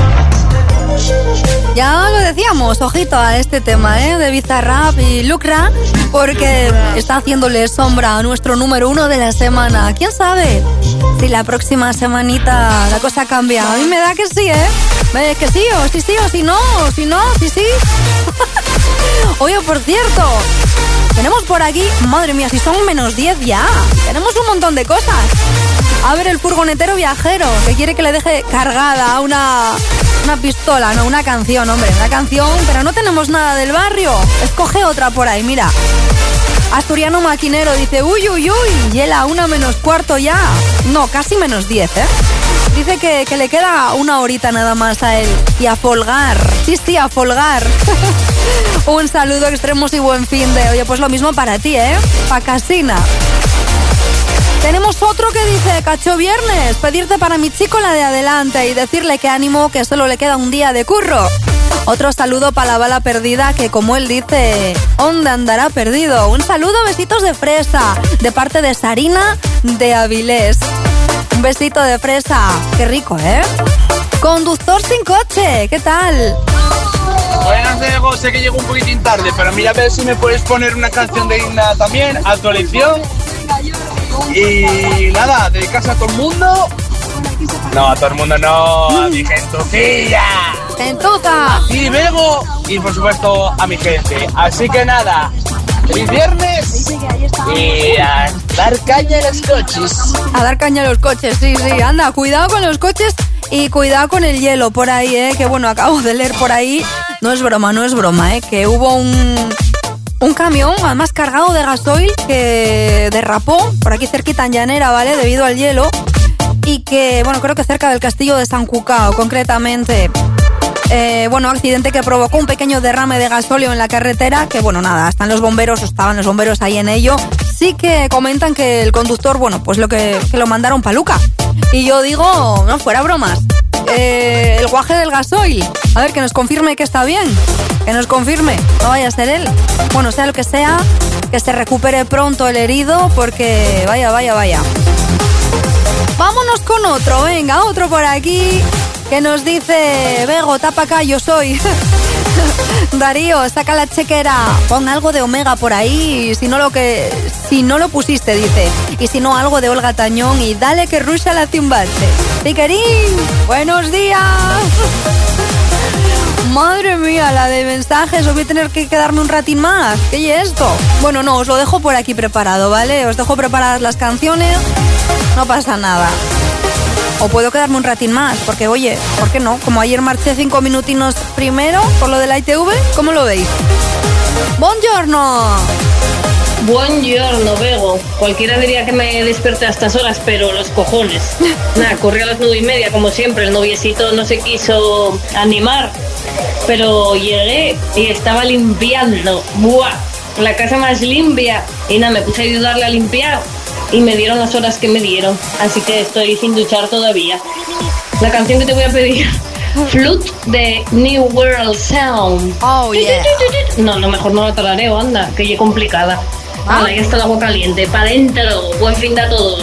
Ya lo decíamos, ojito a este tema, ¿eh? De Bizarrap y Lucra, porque está haciéndole sombra a nuestro número uno de la semana. ¿Quién sabe si la próxima semanita la cosa cambia? A mí me da que sí, ¿eh? ¿Ves que sí? O sí, sí, o si no, o si no, sí, sí. Oye, por cierto, tenemos por aquí, madre mía, si son menos diez ya. Tenemos un montón de cosas. A ver, el furgonetero viajero, que quiere que le deje cargada una... Una pistola, no, una canción, hombre, una canción, pero no tenemos nada del barrio. Escoge otra por ahí, mira. Asturiano Maquinero dice, uy, uy, uy, y la una menos cuarto ya. No, casi menos diez, ¿eh? Dice que, que le queda una horita nada más a él. Y a folgar, sí, sí, a folgar. Un saludo, extremos y buen fin de... Oye, pues lo mismo para ti, ¿eh? Pa' Casina. Tenemos otro que dice, cacho viernes, pedirte para mi chico la de adelante y decirle que ánimo, que solo le queda un día de curro. Otro saludo para la bala perdida, que como él dice, ¿dónde andará perdido? Un saludo, besitos de fresa, de parte de Sarina de Avilés. Un besito de fresa, qué rico, ¿eh? Conductor sin coche, ¿qué tal? Buenas, Diego, sé que llego un poquitín tarde, pero mira a ver si me puedes poner una canción de Igna también, a tu elección. Y nada, ¿dedicas a todo el mundo? No, a todo el mundo no, a mi gentucilla. ¡Gentuza! Y Bego, y por supuesto a mi gente. Así que nada, feliz viernes y a dar caña a los coches. A dar caña a los coches, sí, sí. Anda, cuidado con los coches y cuidado con el hielo por ahí, ¿eh? Que bueno, acabo de leer por ahí. No es broma, no es broma, ¿eh? Que hubo un... Un camión, además cargado de gasoil, que derrapó por aquí cerquita en Llanera, ¿vale? Debido al hielo. Y que, bueno, creo que cerca del castillo de San Cucao, concretamente. Eh, bueno, accidente que provocó un pequeño derrame de gasóleo en la carretera. Que, bueno, nada, están los bomberos, estaban los bomberos ahí en ello. Sí que comentan que el conductor, bueno, pues lo que, que lo mandaron paluca. Y yo digo, no, fuera bromas. Eh, el guaje del gasoil. A ver, que nos confirme que está bien. Que nos confirme, no vaya a ser él. Bueno, sea lo que sea, que se recupere pronto el herido, porque vaya, vaya, vaya. Vámonos con otro, venga, otro por aquí, que nos dice, Bego, tapa acá, yo soy. Darío, saca la chequera, pon algo de Omega por ahí, si no lo que, si no lo pusiste, dice, y si no, algo de Olga Tañón, y dale que rusha la cimbate. Piquerín, buenos días. Madre mía, la de mensajes, os voy a tener que quedarme un ratín más. ¿Qué es esto? Bueno, no, os lo dejo por aquí preparado, ¿vale? Os dejo preparadas las canciones, no pasa nada. O puedo quedarme un ratín más, porque oye, ¿por qué no? Como ayer marché cinco minutinos primero por lo de la I T V, ¿cómo lo veis? ¡Buongiorno! Buongiorno, Bego. Cualquiera diría que me desperté a estas horas, pero los cojones. Nada, corrí a las nueve y media, como siempre. El noviecito no se quiso animar, pero llegué y estaba limpiando. ¡Buah! La casa más limpia. Y nada, me puse a ayudarle a limpiar y me dieron las horas que me dieron. Así que estoy sin duchar todavía. La canción que te voy a pedir, Flute de New World Sound. Oh, yeah. No, no, mejor no la tarareo, anda, que ya complicada. Ah. Ahora ya está el agua caliente, para adentro. Buen fin de a todos.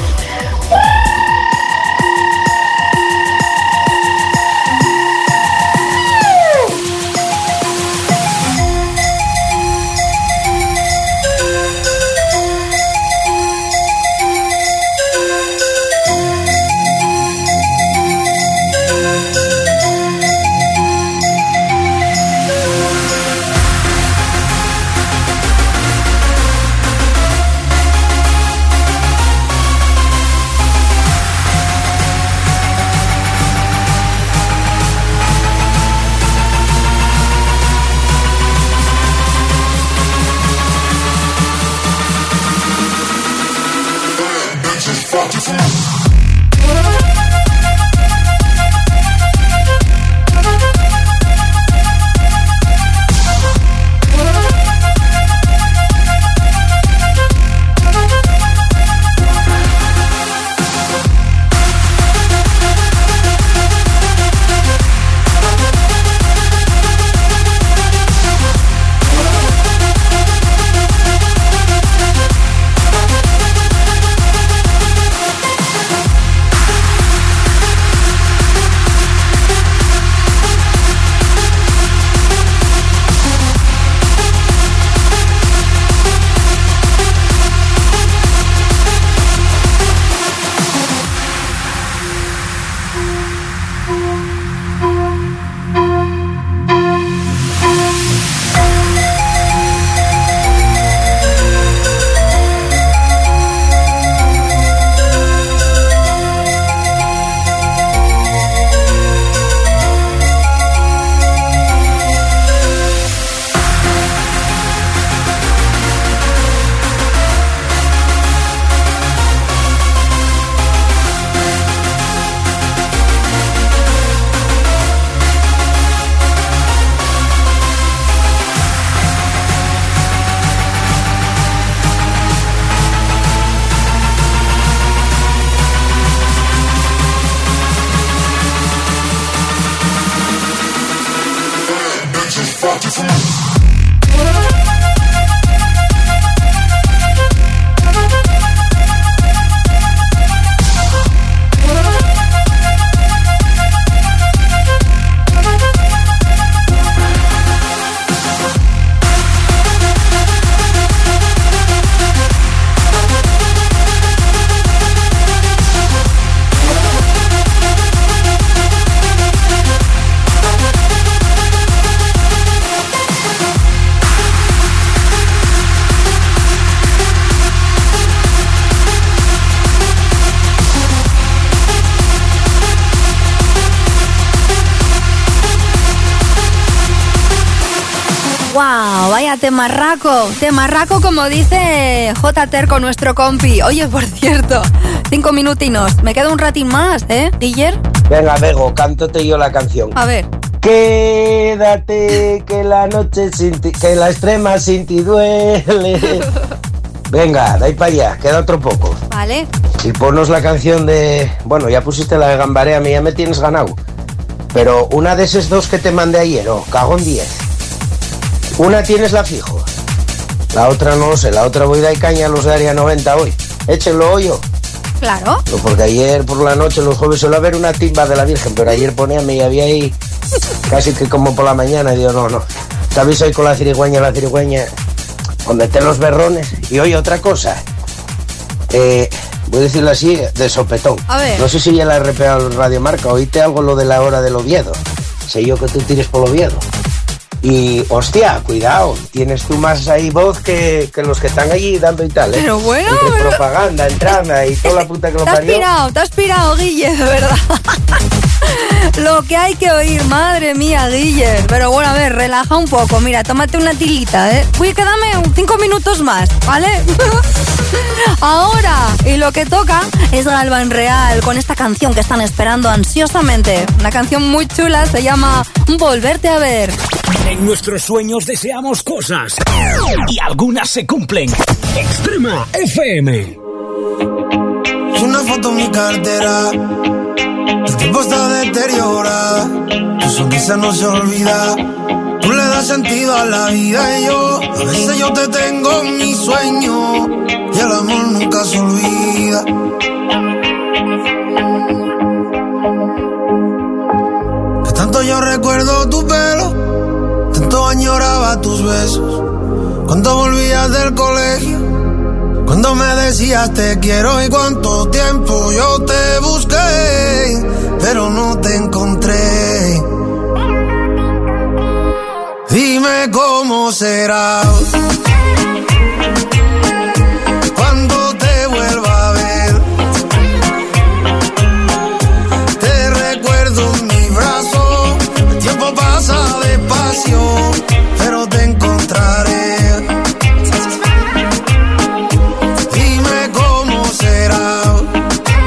¡Wow! Vaya temarraco, temarraco como dice J. Terco, nuestro compi. Oye, por cierto, cinco minutinos. Me queda un ratín más, ¿eh, Guiller? Venga, Bego, cántate yo la canción. A ver. Quédate, que la noche sin ti, que la extrema sin ti duele. Venga, de ahí para allá, queda otro poco. Vale. Y ponnos la canción de... Bueno, ya pusiste la de Gambarea, a mí ya me tienes ganado. Pero una de esas dos que te mandé ayer, oh, cago en diez. Una tienes la fijo, la otra no lo sé, la otra voy de caña a los de Área noventa hoy. Échenlo hoyo. Claro. No, porque ayer por la noche, los jueves, suele haber una timba de la Virgen, pero ayer poníame y había ahí casi que como por la mañana. Y digo, no, no. ¿Sabéis hoy con la cirigüeña, la cirigüeña, donde estén los berrones? Y oye, otra cosa. Eh, voy a decirlo así, de sopetón. A ver. No sé si ya la he repeado en Radio Marca. Oíste algo lo de la hora del Oviedo. Sé yo que tú tires por Oviedo. Y, hostia, cuidado, tienes tú más ahí voz que, que los que están allí dando y tal, ¿eh? Pero bueno, entre pero... propaganda, entrada y toda la puta que lo Te has parió. pirado, te has pirado, Guille, de verdad. Lo que hay que oír, madre mía, Guille. Pero bueno, a ver, relaja un poco. Mira, tómate una tilita, ¿eh? Uy, quédame cinco minutos más, ¿vale? Ahora, y lo que toca es Galván Real con esta canción que están esperando ansiosamente. Una canción muy chula, se llama Volverte a ver. En nuestros sueños deseamos cosas y algunas se cumplen. Extrema F M. Es una foto en mi cartera. El tiempo está deteriorado. Tu sonrisa no se olvida. Tú le das sentido a la vida y yo, a veces yo te tengo en mi sueño. Y el amor nunca se olvida. Que tanto yo recuerdo tu pelo, tanto añoraba tus besos. Cuando volvías del colegio, cuando me decías te quiero, y cuánto tiempo yo te busqué, pero no te encontré. Dime cómo será cuando te vuelva a ver. Te recuerdo en mi brazo, el tiempo pasa despacio, pero te encontraré. Dime cómo será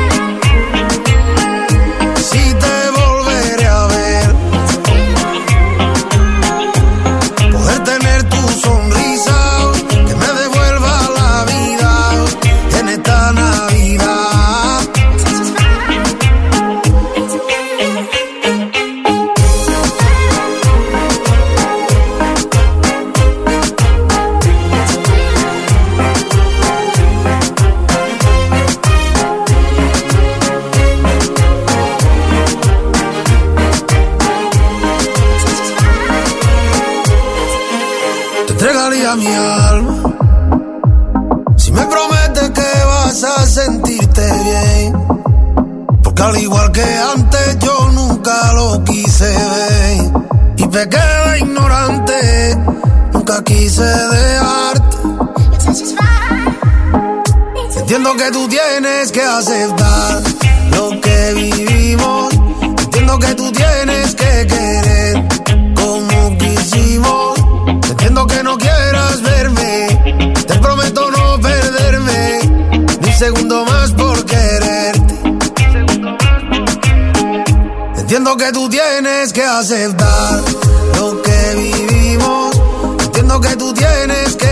entregaría mi alma. Si me prometes que vas a sentirte bien, porque al igual que antes yo nunca lo quise ver. Y pequé de ignorante, nunca quise dejarte. Entiendo que tú tienes que aceptar lo que vivimos. Entiendo que tú tienes que querer como quisimos. Entiendo que no quieras verme, te prometo no perderme ni un segundo más por quererte. Entiendo que tú tienes que aceptar lo que vivimos. Entiendo que tú tienes que